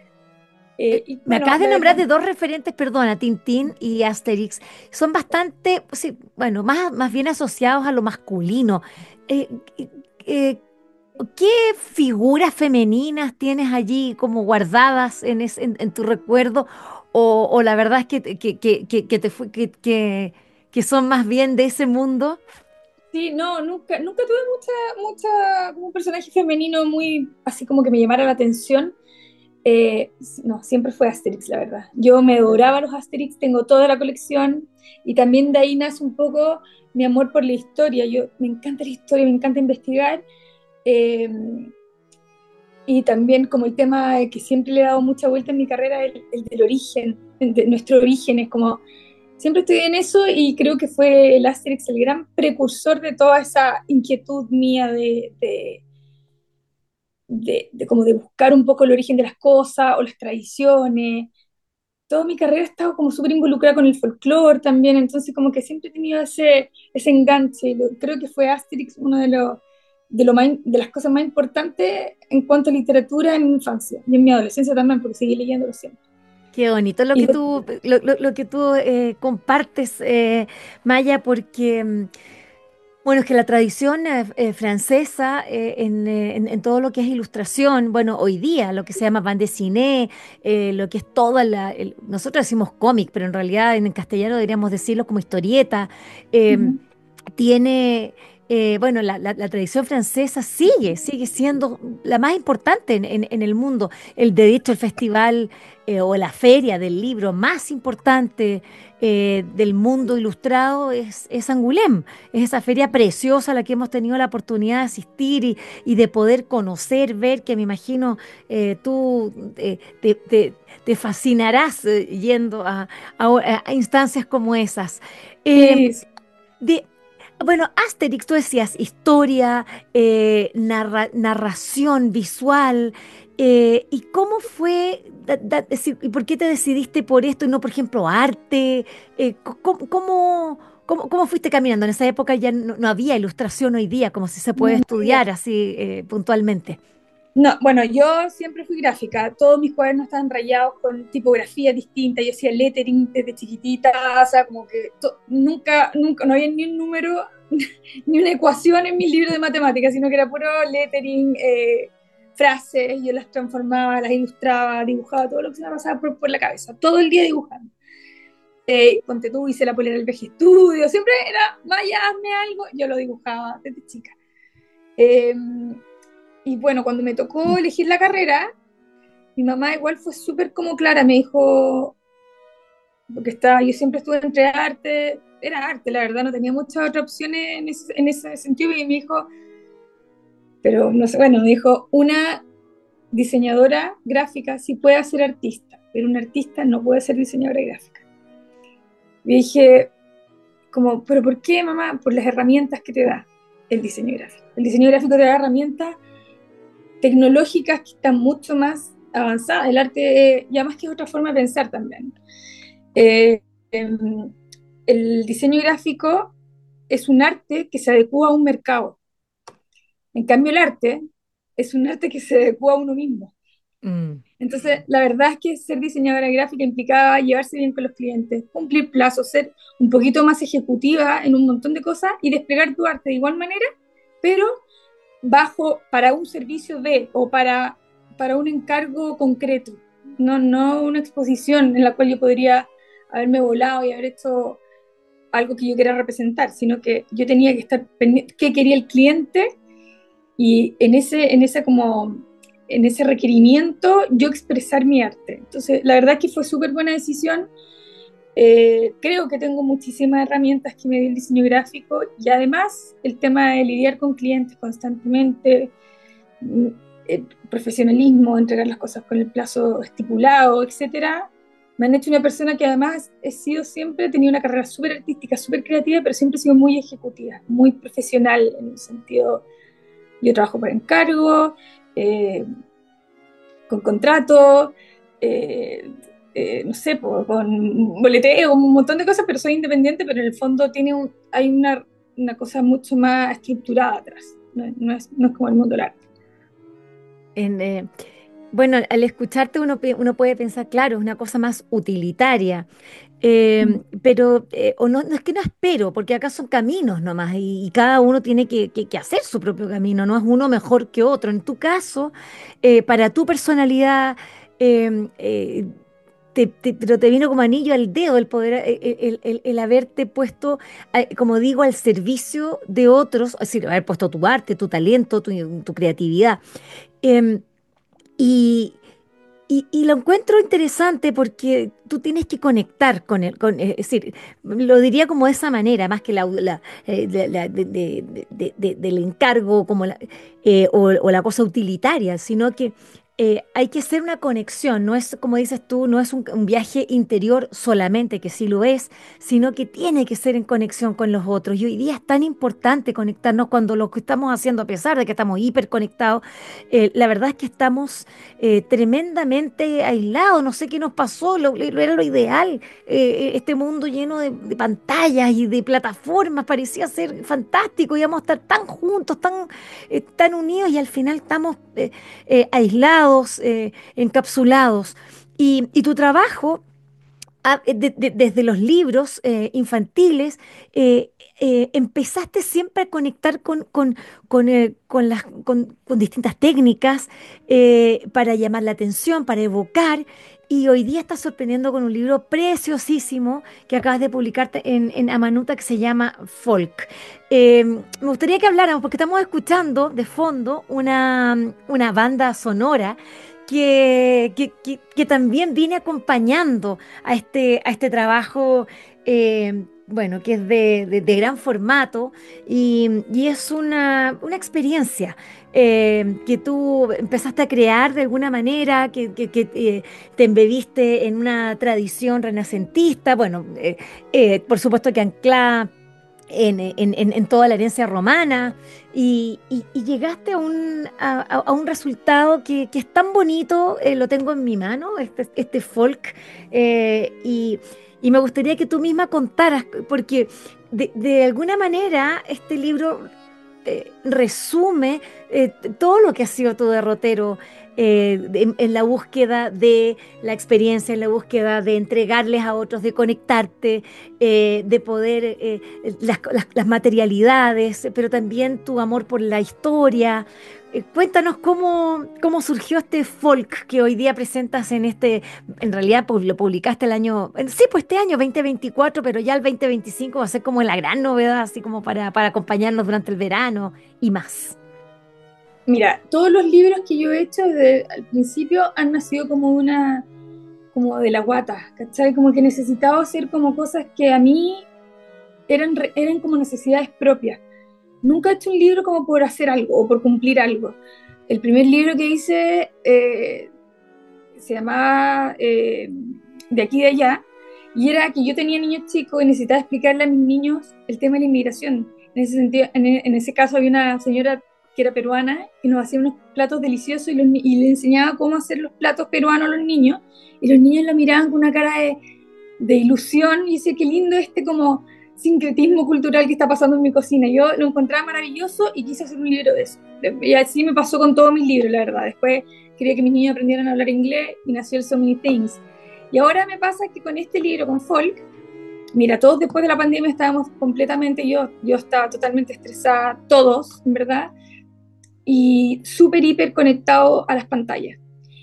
Eh, y Me bueno, acabas de la nombrar verdad, de dos referentes, perdona, Tintín y Asterix. Son bastante, sí, bueno, más, más bien asociados a lo masculino. Eh, eh, eh, ¿qué figuras femeninas tienes allí como guardadas en, es- en, en tu recuerdo? O, o la verdad es que, te- que, que, que, que te fue, que, que, que son más bien de ese mundo. sí, no, nunca, nunca tuve mucha, mucha, como un personaje femenino muy así como que me llamara la atención. Eh, no, siempre fue Asterix, la verdad. Yo me adoraba los Asterix, tengo toda la colección y también de ahí nace un poco mi amor por la historia. Yo me encanta la historia, me encanta investigar eh, y también como el tema que siempre le he dado mucha vuelta en mi carrera, el, el del origen, de nuestro origen, es como siempre estoy en eso y creo que fue el Asterix el gran precursor de toda esa inquietud mía de, de de, de, como de buscar un poco el origen de las cosas o las tradiciones. Toda mi carrera he estado como súper involucrada con el folclore también, entonces como que siempre he tenido ese, ese enganche. Lo- creo que fue Asterix uno de los de, lo más, de las cosas más importantes en cuanto a literatura en mi infancia y en mi adolescencia también, porque seguí leyéndolo siempre. Qué bonito lo Y que lo- tú, lo, lo- lo que tú eh, compartes, eh, Maya, porque mm, bueno, es que la tradición eh, eh, francesa eh, en, eh, en- en todo lo que es ilustración, bueno, hoy día lo que se llama bande dessinée, eh, lo que es toda la, el- nosotros decimos cómic, pero en realidad en castellano deberíamos decirlo como historieta, eh, Ujú. tiene eh, bueno, la, la- la tradición francesa sigue, sigue siendo la más importante en, en- en el mundo. El, de hecho, el festival eh, o la feria del libro más importante eh, del mundo ilustrado es, es Angoulême. Es esa feria preciosa a la que hemos tenido la oportunidad de asistir y, y de poder conocer, ver, que me imagino eh, tú eh, te, te- te fascinarás eh, yendo a, a- a instancias como esas. Eh, Sí, sí. de, bueno, Asterix, tú decías historia, eh, narra- narración visual. Eh, ¿y cómo fue, da- da- decir, y por qué te decidiste por esto y no, por ejemplo, arte? Eh, co- ¿cómo, cómo, cómo- cómo fuiste caminando? En esa época ya no, no había ilustración hoy día, como si se puede No, no había. estudiar así eh, puntualmente. No, bueno, yo siempre fui gráfica, todos mis cuadernos estaban rayados con tipografía distinta, yo hacía lettering desde chiquitita, o sea, como que to- nunca, nunca, no había ni un número, ni una ecuación en mis libros de matemáticas, sino que era puro lettering, eh, frases, yo las transformaba, las ilustraba, dibujaba todo lo que se me pasaba por, por la cabeza, todo el día dibujando. Eh, ponte tú, hice la polera del Veje Estudio, siempre era, vaya, hazme algo, yo lo dibujaba desde chica. Eh, y bueno, cuando me tocó elegir la carrera, mi mamá igual fue súper como clara, me dijo, porque estaba, yo siempre estuve entre arte, era arte, la verdad, no tenía muchas otras opciones en ese, en ese sentido, y me dijo, pero no sé, bueno, me dijo, una diseñadora gráfica sí puede ser artista, pero un artista no puede ser diseñadora gráfica. Y dije, como, pero ¿por qué, mamá? Por las herramientas que te da el diseño gráfico. El diseño gráfico te da herramientas tecnológicas que están mucho más avanzadas. El arte, eh, ya más que es otra forma de pensar también. Eh, em, el diseño gráfico es un arte que se adecua a un mercado. En cambio, el arte es un arte que se adecua a uno mismo. Mm. Entonces, la verdad es que ser diseñadora gráfica implicaba llevarse bien con los clientes, cumplir plazos, ser un poquito más ejecutiva en un montón de cosas y desplegar tu arte de igual manera, pero bajo para un servicio de o para, para un encargo concreto, no, no una exposición en la cual yo podría haberme volado y haber hecho algo que yo quería representar, sino que yo tenía que estar pendiente qué quería el cliente y en ese, en ese como en ese requerimiento yo expresar mi arte. Entonces, la verdad es que fue súper buena decisión. Eh, creo que tengo muchísimas herramientas que me dio el diseño gráfico y además el tema de lidiar con clientes constantemente, el profesionalismo, entregar las cosas con el plazo estipulado, etcétera, me han hecho una persona que además he sido siempre, he tenido una carrera súper artística, súper creativa, pero siempre he sido muy ejecutiva, muy profesional en el sentido, yo trabajo por encargo, eh, con contrato, eh, eh, no sé, por, con boleteo, un montón de cosas, pero soy independiente, pero en el fondo tiene un, hay una, una cosa mucho más estructurada atrás, no, no, es, no es como el mundo del arte. En, eh, bueno, al escucharte uno, pi- uno puede pensar, claro, es una cosa más utilitaria. Eh, pero, eh, o no, no es que no espero, porque acá son caminos nomás y, y cada uno tiene que, que- que hacer su propio camino, no es uno mejor que otro. En tu caso, eh, para tu personalidad, eh, eh, te- te- pero te vino como anillo al dedo el poder, eh, el, el- el- el haberte puesto, eh, como digo, al servicio de otros, es decir, haber puesto tu arte, tu talento, tu, tu creatividad. Em, y, y, y lo encuentro interesante porque tú tienes que conectar con él, con, es decir, lo diría como de esa manera, más que la, la, eh, de- la- de- de- de- de- del encargo como la, eh, o, o la cosa utilitaria, sino que eh, hay que hacer una conexión, no es, como dices tú, no es un, un viaje interior solamente, que sí lo es, sino que tiene que ser en conexión con los otros. Y hoy día es tan importante conectarnos cuando lo que estamos haciendo, a pesar de que estamos hiperconectados, eh, la verdad es que estamos eh, tremendamente aislados, no sé qué nos pasó, lo, lo- era lo ideal, eh, este mundo lleno de, de pantallas y de plataformas, parecía ser fantástico, íbamos a estar tan juntos, tan, eh, tan unidos y al final estamos eh, eh, aislados, eh, encapsulados. Y, y tu trabajo ah, eh, de- de- desde los libros eh, infantiles, eh, eh, empezaste siempre a conectar con, con, con, eh, con las, con, con distintas técnicas eh, para llamar la atención, para evocar. y hoy día estás sorprendiendo con un libro preciosísimo que acabas de publicarte en, en Amanuta que se llama Folk. Eh, me gustaría que habláramos, porque estamos escuchando de fondo una, una banda sonora que, que, que- que también viene acompañando a este, a este trabajo, eh, bueno, que es de, de- de gran formato y, y es una, una experiencia eh, que tú empezaste a crear de alguna manera, que, que- que, eh, te embebiste en una tradición renacentista, bueno, eh, eh, por supuesto que anclada en, en- en- en toda la herencia romana y, y- y llegaste a un, a, a- a un resultado que, que es tan bonito, eh, lo tengo en mi mano, este, este folk, eh, y, y me gustaría que tú misma contaras, porque de, de alguna manera este libro eh, resume eh, todo lo que ha sido tu derrotero eh, en, en la búsqueda de la experiencia, en la búsqueda de entregarles a otros, de conectarte, eh, de poder, eh, las, las- las materialidades, pero también tu amor por la historia. Eh, cuéntanos cómo, cómo surgió este folk que hoy día presentas en este, en realidad pues, lo publicaste el año, en- sí, pues este año veinte veinticuatro, pero ya el veinte veinticinco va a ser como la gran novedad, así como para, para acompañarnos durante el verano y más. Mira, todos los libros que yo he hecho desde al principio han nacido como una, como de la guata, ¿cachai? Como que necesitaba hacer como cosas que a mí eran, re- eran como necesidades propias. Nunca he hecho un libro como por hacer algo o por cumplir algo. El primer libro que hice eh, se llamaba eh, De aquí y de allá, y era que yo tenía niños chicos y necesitaba explicarle a mis niños el tema de la inmigración. En ese sentido, en, e- en ese caso había una señora que era peruana y nos hacía unos platos deliciosos y, los ni- y le enseñaba cómo hacer los platos peruanos a los niños, y los niños la miraban con una cara de, de ilusión y decía, qué lindo este como sincretismo cultural que está pasando en mi cocina. Yo lo encontraba maravilloso y quise hacer un libro de eso. Y así me pasó con todos mis libros, la verdad. Después quería que mis niños aprendieran a hablar inglés y nació el So Many Things. Y ahora me pasa que con este libro, con Folk, mira, todos después de la pandemia estábamos completamente, yo, yo estaba totalmente estresada, todos, en verdad, y súper, hiper conectado a las pantallas.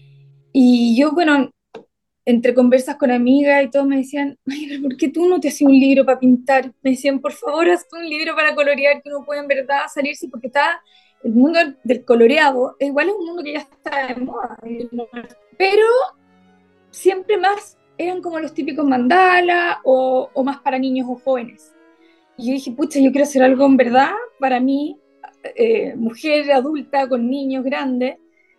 Y yo, bueno, entre conversas con amigas y todo, me decían, ay, pero ¿por qué tú no te haces un libro para pintar? Me decían, por favor, haz un libro para colorear, que uno pueda en verdad salirse, porque está el mundo del coloreado, igual es un mundo que ya está de moda, pero siempre más eran como los típicos mandala o, o más para niños o jóvenes. Y yo dije, pucha, yo quiero hacer algo en verdad para mí, eh, mujer adulta con niños grandes,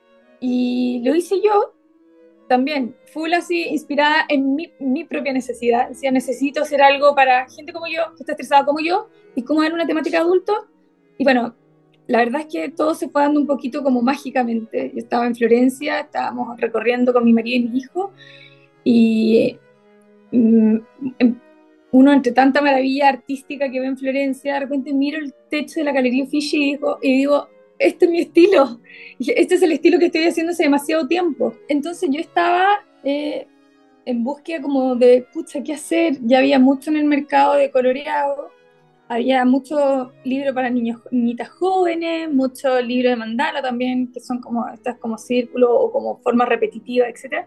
y lo hice yo también, full así, inspirada en mi, mi propia necesidad. Decía, necesito hacer algo para gente como yo, que está estresada como yo, y cómo era una temática adulto. Y bueno, la verdad es que todo se fue dando un poquito como mágicamente. Yo estaba en Florencia, estábamos recorriendo con mi marido y mi hijo, y mm, uno entre tanta maravilla artística que ve en Florencia, de repente miro el techo de la Galería Uffizi y digo, y digo, este es mi estilo, este es el estilo que estoy haciendo hace demasiado tiempo. Entonces yo estaba eh, en búsqueda como de, pucha, ¿qué hacer? Ya había mucho en el mercado de coloreado, había muchos libros para niños, niñitas jóvenes, muchos libros de mandala también, que son como estas como círculos o como formas repetitivas, etcétera.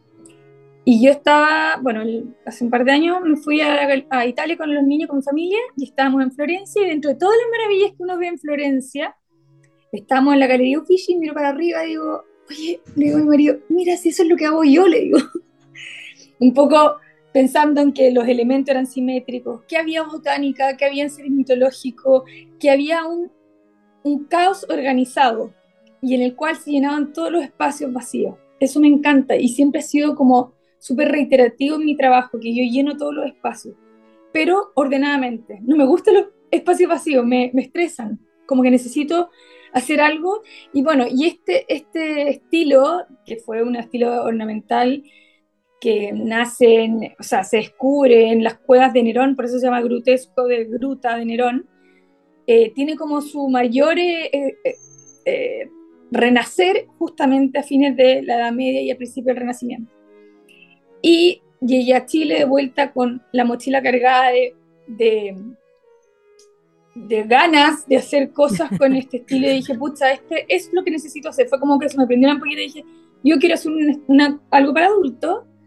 Y yo estaba, bueno, el- hace un par de años me fui a, a Italia con los niños, con mi familia, y estábamos en Florencia, y dentro de todas las maravillas que uno ve en Florencia, estábamos en la Galería Uffizi, miro para arriba y digo, oye, le digo a mi marido, mira, si eso es lo que hago yo, le digo. Un poco pensando en que los elementos eran simétricos, que había botánica, que había seres mitológicos, que había un, un caos organizado, y en el cual se llenaban todos los espacios vacíos. Eso me encanta, y siempre ha sido como súper reiterativo en mi trabajo, que yo lleno todos los espacios, pero ordenadamente. No me gustan los espacios vacíos, me, me estresan, como que necesito hacer algo. Y bueno, y este, este estilo, que fue un estilo ornamental que nace, en, o sea, se descubre en las cuevas de Nerón, por eso se llama grutesco de gruta de Nerón, eh, tiene como su mayor eh, eh, eh, renacer justamente a fines de la Edad Media y a principios del Renacimiento. Y llegué a Chile de vuelta con la mochila cargada de, de, de ganas de hacer cosas con este estilo, y dije, pucha, este es lo que necesito hacer. Fue como que se me prendió la ampolleta y dije, yo quiero hacer una, una, algo para adultos,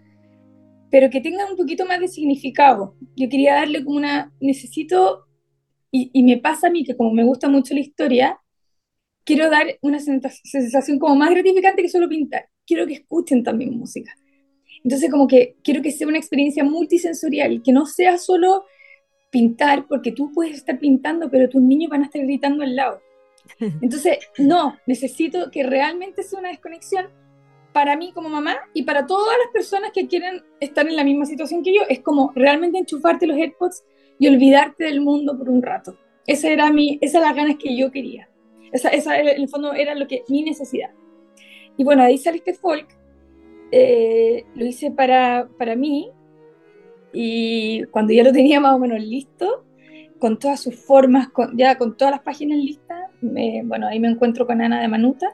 pero que tenga un poquito más de significado. Yo quería darle como una, necesito, y, y me pasa a mí que como me gusta mucho la historia, quiero dar una sensación como más gratificante que solo pintar. Quiero que escuchen también música. Entonces como que quiero que sea una experiencia multisensorial, que no sea solo pintar, porque tú puedes estar pintando, pero tus niños van a estar gritando al lado. Entonces, no, necesito que realmente sea una desconexión para mí como mamá y para todas las personas que quieren estar en la misma situación que yo. Es como realmente enchufarte los AirPods y olvidarte del mundo por un rato. Esa era mi, esas eran las ganas que yo quería. Esa, esa en el fondo era lo que, mi necesidad. Y bueno, ahí sale este folk. Eh, lo hice para, para mí, y cuando ya lo tenía más o menos listo, con todas sus formas, con, ya con todas las páginas listas, me, bueno, ahí me encuentro con Ana de Manuta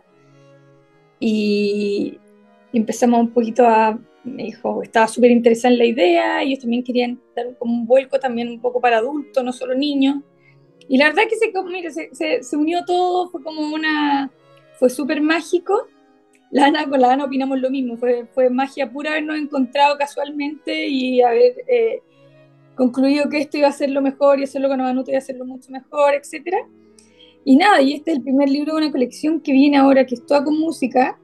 y, y empezamos un poquito a, me dijo, estaba súper interesada en la idea, y ellos también querían dar como un vuelco también un poco para adultos, no solo niños, y la verdad que se, mira, se, se, se unió todo, fue como una, fue súper mágico. La Ana, con la Ana opinamos lo mismo, fue, fue magia pura habernos encontrado casualmente y haber eh, concluido que esto iba a ser lo mejor y hacerlo con Amanuta iba a hacerlo mucho mejor, etcétera. Y nada, y este es el primer libro de una colección que viene ahora, que es toda con música,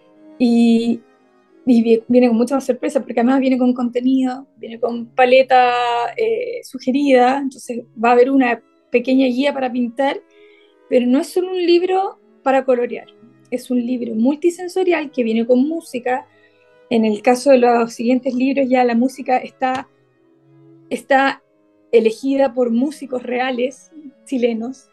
y, y viene con muchas sorpresas, porque además viene con contenido, viene con paleta eh, sugerida, entonces va a haber una pequeña guía para pintar, pero no es solo un libro para colorear, es un libro multisensorial que viene con música. En el caso de los siguientes libros ya la música está, está elegida por músicos reales chilenos.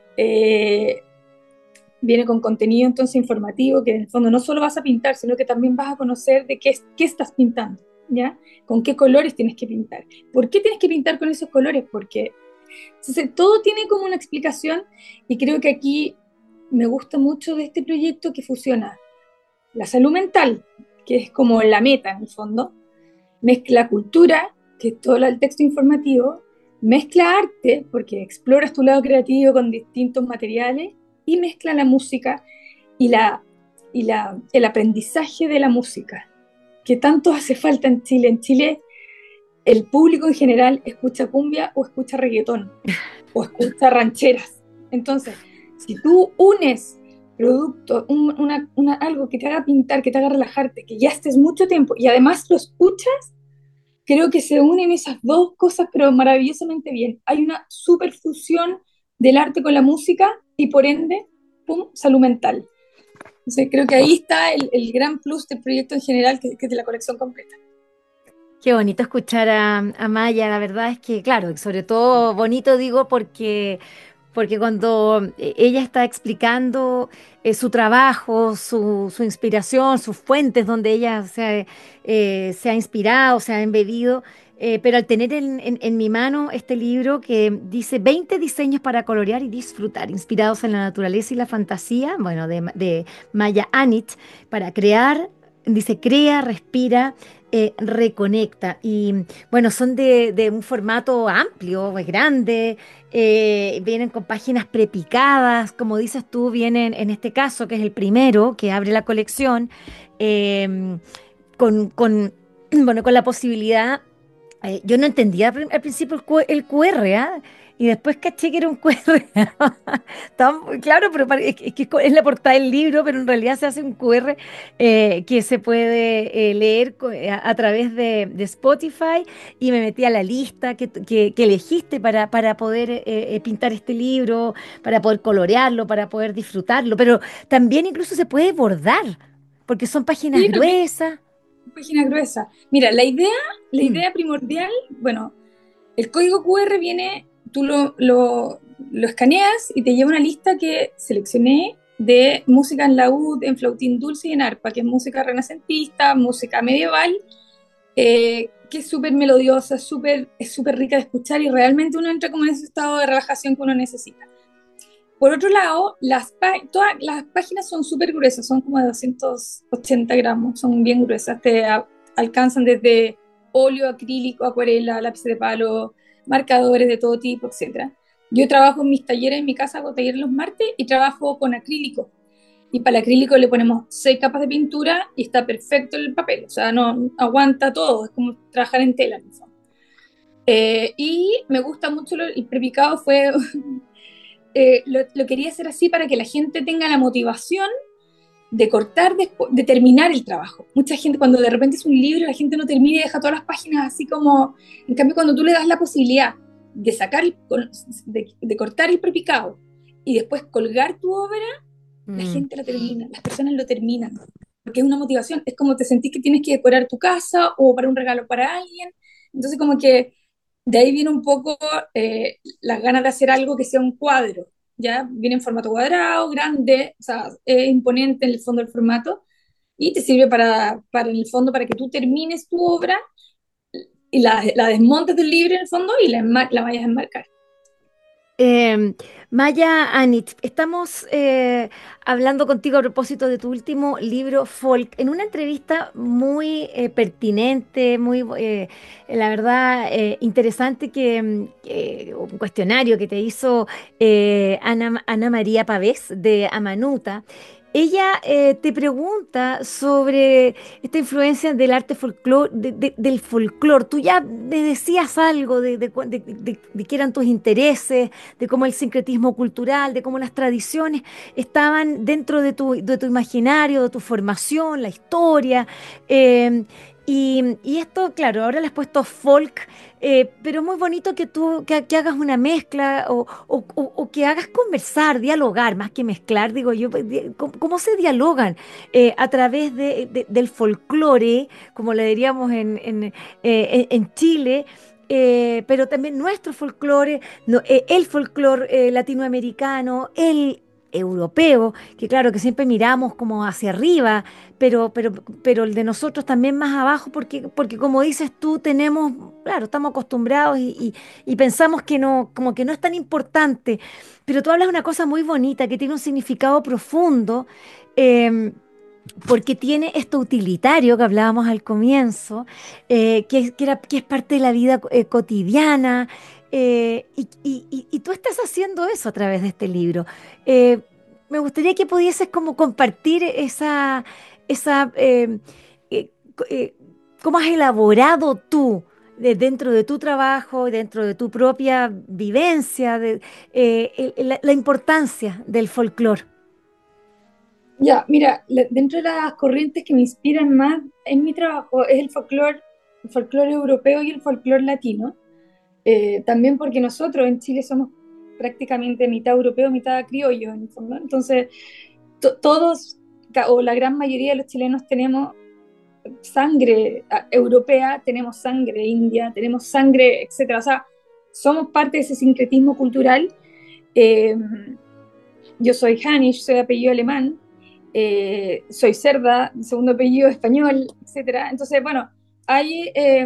Eh, viene con contenido entonces informativo, que en el fondo no solo vas a pintar, sino que también vas a conocer de qué, qué estás pintando, ¿ya? Con qué colores tienes que pintar. ¿Por qué tienes que pintar con esos colores? Porque entonces, todo tiene como una explicación, y creo que aquí me gusta mucho de este proyecto que fusiona la salud mental, que es como la meta en el fondo, mezcla cultura, que es todo el texto informativo, mezcla arte, porque exploras tu lado creativo con distintos materiales, y mezcla la música y, la, y la, el aprendizaje de la música, que tanto hace falta en Chile. En Chile el público en general escucha cumbia o escucha reggaetón o escucha rancheras. Entonces, si tú unes producto, un, una, una, algo que te haga pintar, que te haga relajarte, que ya estés mucho tiempo y además lo escuchas, creo que se unen esas dos cosas, pero maravillosamente bien. Hay una super fusión del arte con la música y por ende, pum, salud mental. Entonces, creo que ahí está el, el gran plus del proyecto en general, que, que es de la colección completa. Qué bonito escuchar a, a Maya, la verdad es que, claro, sobre todo bonito digo porque, porque cuando eh, ella está explicando eh, su trabajo, su, su inspiración, sus fuentes donde ella se, ha- eh, se ha inspirado, se ha embebido, eh, pero al tener en, en- en mi mano este libro que dice veinte diseños para colorear y disfrutar, inspirados en la naturaleza y la fantasía, bueno, de, de Maya Anich, para crear, dice, crea, respira, eh, reconecta. Y bueno, son de, de un formato amplio, es grande, eh, vienen con páginas prepicadas, como dices tú, vienen en este caso, que es el primero que abre la colección, eh, con, con, bueno, con la posibilidad, eh, yo no entendía al al principio el, Q- el Q R, ¿ah? Y después caché que era un Q R. Estaba muy claro, pero pare- es, que es que es la portada del libro, pero en realidad se hace un Q R eh, que se puede eh, leer co- eh, a, a través de, de Spotify, y me metí a la lista que, que- que elegiste para, para poder eh, eh, pintar este libro, para poder colorearlo, para poder disfrutarlo, pero también incluso se puede bordar, porque son páginas Sí, también gruesas. página gruesa. Mira, la idea, la Mm. idea primordial, bueno, el código Q R viene, tú lo, lo, lo escaneas y te lleva una lista que seleccioné de música en laúd, en flautín dulce y en arpa, que es música renacentista, música medieval, eh, que es súper melodiosa, súper, es súper rica de escuchar, y realmente uno entra como en ese estado de relajación que uno necesita. Por otro lado, las, todas las páginas son súper gruesas, son como de doscientos ochenta gramos, son bien gruesas, te a, alcanzan desde óleo, acrílico, acuarela, lápiz de palo, marcadores de todo tipo, etcétera. Yo trabajo en mis talleres, en mi casa hago talleres los martes y trabajo con acrílico. y para el acrílico le ponemos seis capas de pintura y está perfecto el papel, o sea, no aguanta todo, es como trabajar en tela en el fondo. Eh, y me gusta mucho lo, el prepicado, fue, eh, lo, lo quería hacer así para que la gente tenga la motivación de cortar, después, de terminar el trabajo. Mucha gente, cuando de repente es un libro, la gente no termina y deja todas las páginas así como... En cambio, cuando tú le das la posibilidad de sacar, de, de cortar el prepicado y después colgar tu obra, mm. la gente la termina, las personas lo terminan, porque es una motivación, es como te sentís que tienes que decorar tu casa o para un regalo para alguien, entonces como que de ahí viene un poco eh, las ganas de hacer algo que sea un cuadro, ya viene en formato cuadrado, grande, o sea, es imponente en el fondo el formato, y te sirve para, para en el fondo, para que tú termines tu obra y la, la desmontes del libro en el fondo y la, la vayas a enmarcar. Eh, Maya Anich, estamos eh, hablando contigo a propósito de tu último libro, Folk, en una entrevista muy eh, pertinente, muy, eh, la verdad, eh, interesante, que, que un cuestionario que te hizo eh, Ana, Ana María Pavés de Amanuta. Ella eh, te pregunta sobre esta influencia del arte folclor, de, de, del folclore. Tú ya me decías algo de, de, de, de, de qué eran tus intereses, de cómo el sincretismo cultural, de cómo las tradiciones estaban dentro de tu, de tu imaginario, de tu formación, la historia. Eh, y, y esto, claro, ahora le has puesto folk, eh, pero es muy bonito que tú que, que hagas una mezcla o, o, o, o que hagas conversar, dialogar, más que mezclar, digo yo, ¿cómo, cómo se dialogan eh, a través de, de, del folclore, como le diríamos en, en, eh, en, en Chile? Eh, pero también nuestro folclore, no, eh, el folclore eh, latinoamericano, el europeo, que claro que siempre miramos como hacia arriba, pero, pero, pero el de nosotros también más abajo, porque, porque como dices tú, tenemos, claro, estamos acostumbrados y, y, y pensamos que no, como que no es tan importante, pero tú hablas de una cosa muy bonita que tiene un significado profundo. eh, Porque tiene esto utilitario que hablábamos al comienzo, eh, que, es- que, era- que es parte de la vida eh, cotidiana, eh, y, y- y- y tú estás haciendo eso a través de este libro. Eh, Me gustaría que pudieses como compartir esa, esa eh, eh, co- eh, cómo has elaborado tú de- dentro de tu trabajo, dentro de tu propia vivencia, de, eh, el- la, la importancia del folclore. Ya, mira, la- dentro de las corrientes que me inspiran más en mi trabajo es el folclore, el folclore europeo y el folclore latino. Eh, también porque nosotros en Chile somos prácticamente mitad europeo, mitad criollo, en el fondo. Entonces, to- todos, ca- o la gran mayoría de los chilenos tenemos sangre ah, europea, tenemos sangre india, tenemos sangre, etcétera. O sea, somos parte de ese sincretismo cultural. Eh, yo soy Hanisch, soy de apellido alemán, eh, soy cerda, segundo apellido español, etcétera. Entonces, bueno, hay... Eh,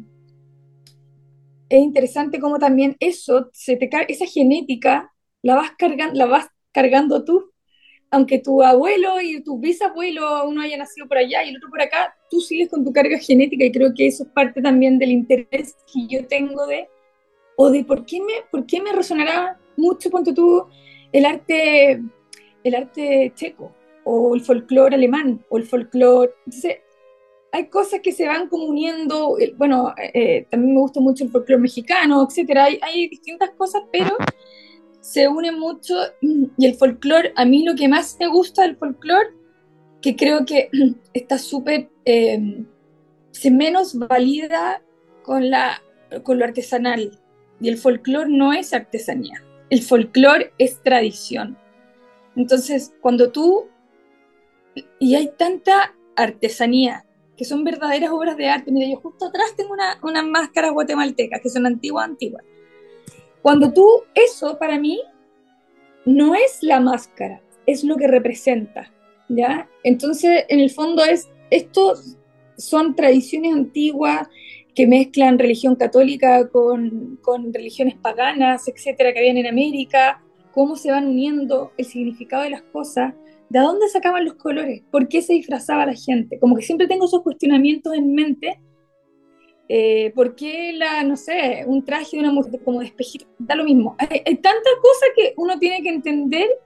es interesante cómo también eso, se te car- esa genética la vas, cargan, la vas cargando tú. Aunque tu abuelo y tu bisabuelo, uno haya nacido por allá y el otro por acá, tú sigues con tu carga genética y creo que eso es parte también del interés que yo tengo de, o de por qué me, por qué me resonará mucho, ponte tú, el arte, el arte checo, o el folclore alemán, o el folclore. Entonces, hay cosas que se van como uniendo, eh, bueno, eh, también me gusta mucho el folclore mexicano, etcétera, hay, hay distintas cosas, pero se une mucho, y el folclore, a mí lo que más me gusta del folclore, que creo que está súper, eh, se menos valida con, la, con lo artesanal, y el folclore no es artesanía, el folclore es tradición. Entonces, cuando tú, y hay tanta artesanía, que son verdaderas obras de arte. Mira, yo justo atrás tengo una, unas máscaras guatemaltecas, que son antiguas, antiguas. Cuando tú, eso para mí, no es la máscara, es lo que representa, ¿ya? Entonces, en el fondo es, estos son tradiciones antiguas que mezclan religión católica con, con religiones paganas, etcétera, que habían en América, cómo se van uniendo el significado de las cosas, de dónde sacaban los colores, por qué se disfrazaba la gente, como que siempre tengo esos cuestionamientos en mente. Eh, ¿por qué la, no sé, un traje de una mujer como de espejito? Da lo mismo. Hay, hay tantas cosas que uno tiene que entender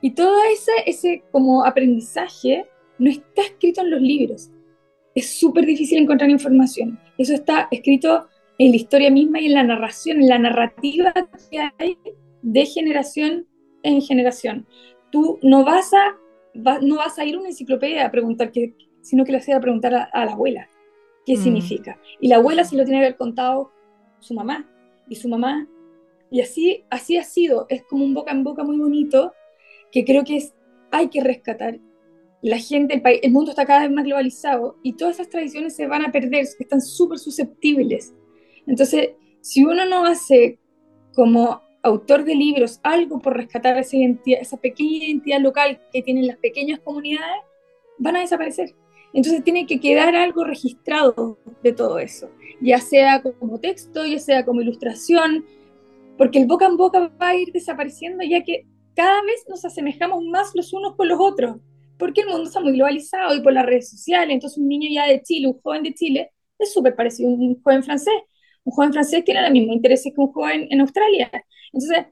Y todo ese, ese como aprendizaje no está escrito en los libros. Es súper difícil encontrar información. Eso está escrito en la historia misma y en la narración, en la narrativa que hay de generación en generación. Tú no vas a, va, no vas a ir a una enciclopedia a preguntar, qué, sino que le vas a ir a preguntar a, a la abuela qué mm. significa. Y la abuela se lo tiene que haber contado su mamá, y su mamá, y así, así ha sido. Es como un boca en boca muy bonito, que creo que es, hay que rescatar. La gente, el, país, el mundo está cada vez más globalizado, y todas esas tradiciones se van a perder, están súper susceptibles. Entonces, si uno no hace como autor de libros algo por rescatar esa identidad, esa pequeña identidad local que tienen las pequeñas comunidades, van a desaparecer. Entonces tiene que quedar algo registrado de todo eso, ya sea como texto, ya sea como ilustración, porque el boca en boca va a ir desapareciendo, ya que cada vez nos asemejamos más los unos con los otros, porque el mundo está muy globalizado y por las redes sociales. Entonces un niño ya de Chile, un joven de Chile, es súper parecido a un joven francés. Un joven francés tiene los mismos intereses que un joven en Australia. Entonces,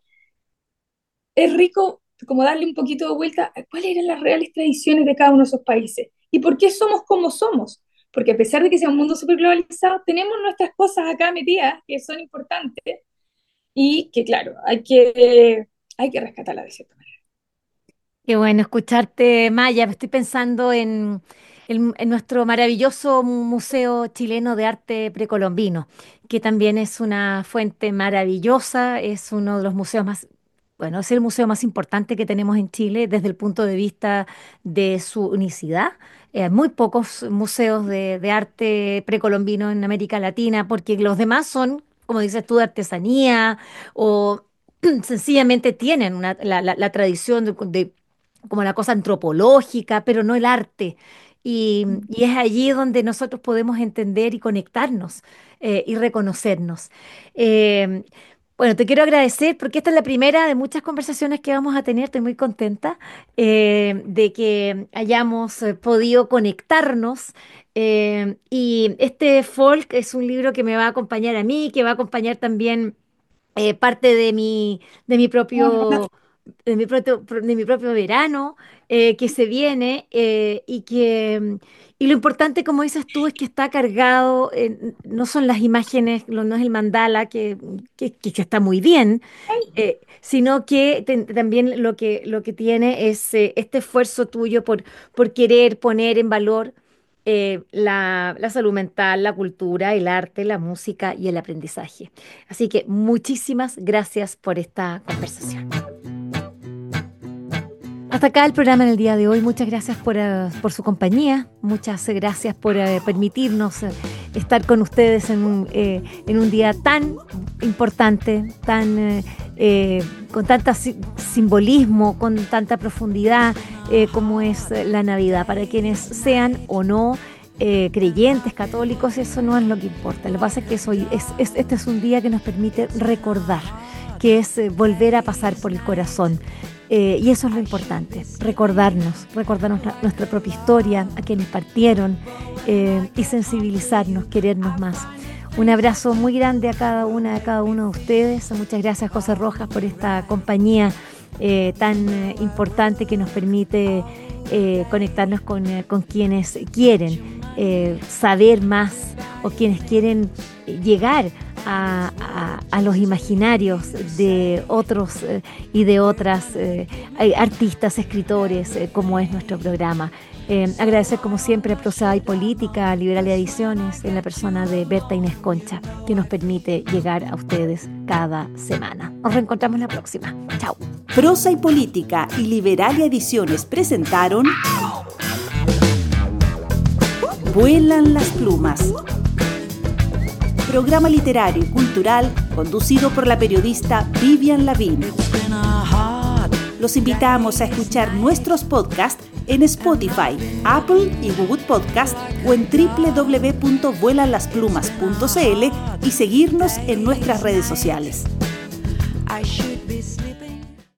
es rico como darle un poquito de vuelta a cuáles eran las reales tradiciones de cada uno de esos países y por qué somos como somos. Porque a pesar de que sea un mundo súper globalizado, tenemos nuestras cosas acá metidas que son importantes y que, claro, hay que, hay que rescatarlas de cierta manera. Qué bueno escucharte, Maya. Estoy pensando en, en, en nuestro maravilloso Museo Chileno de Arte Precolombino, que también es una fuente maravillosa, es uno de los museos más, bueno, es el museo más importante que tenemos en Chile desde el punto de vista de su unicidad. Eh, muy pocos museos de, de arte precolombino en América Latina, porque los demás son, como dices tú, de artesanía o sencillamente tienen una, la, la, la tradición de, de como la cosa antropológica, pero no el arte. Y, y es allí donde nosotros podemos entender y conectarnos eh, y reconocernos. Eh, bueno, te quiero agradecer porque esta es la primera de muchas conversaciones que vamos a tener. Estoy muy contenta eh, de que hayamos eh, podido conectarnos. Eh, y este folk es un libro que me va a acompañar a mí, que va a acompañar también eh, parte de mi, de mi propio de mi propio, de mi propio verano eh, que se viene eh, y que mm, y lo importante, como dices tú, es que está cargado, eh, no son las imágenes, lo- no es el mandala que, que, que- que está muy bien, eh, sino que te- también lo que, lo que tiene es eh, este esfuerzo tuyo por, por querer poner en valor eh, la, la salud mental, la cultura, el arte, la música y el aprendizaje. Así que muchísimas gracias por esta conversación. Hasta acá el programa en el día de hoy. Muchas gracias por, uh, por su compañía. Muchas gracias por uh, permitirnos uh, estar con ustedes en un, eh, en un día tan importante, tan, eh, eh, con tanto si simbolismo, con tanta profundidad eh, como es la Navidad. Para quienes sean o no eh, creyentes, católicos, eso no es lo que importa. Lo que pasa es que soy, es, es, este es un día que nos permite recordar, que es eh, volver a pasar por el corazón. Eh, y eso es lo importante, recordarnos, recordarnos la, nuestra propia historia, a quienes partieron eh, y sensibilizarnos, querernos más. Un abrazo muy grande a cada una, a cada uno de ustedes. Muchas gracias, José Rojas, por esta compañía eh, tan eh, importante que nos permite eh, conectarnos con, eh, con quienes quieren eh, saber más o quienes quieren llegar A, a, a los imaginarios de otros eh, y de otras eh, artistas, escritores, eh, como es nuestro programa. Eh, agradecer como siempre a Prosa y Política, Liberalia Ediciones, en la persona de Berta Inés Concha, que nos permite llegar a ustedes cada semana. Nos reencontramos la próxima. Chao. Prosa y Política y Liberalia Ediciones presentaron Vuelan las plumas. Programa literario y cultural conducido por la periodista Vivian Lavín. Los invitamos a escuchar nuestros podcasts en Spotify, Apple y Google Podcast o en doble u doble u doble u punto vuelan las plumas punto c l y seguirnos en nuestras redes sociales. I should be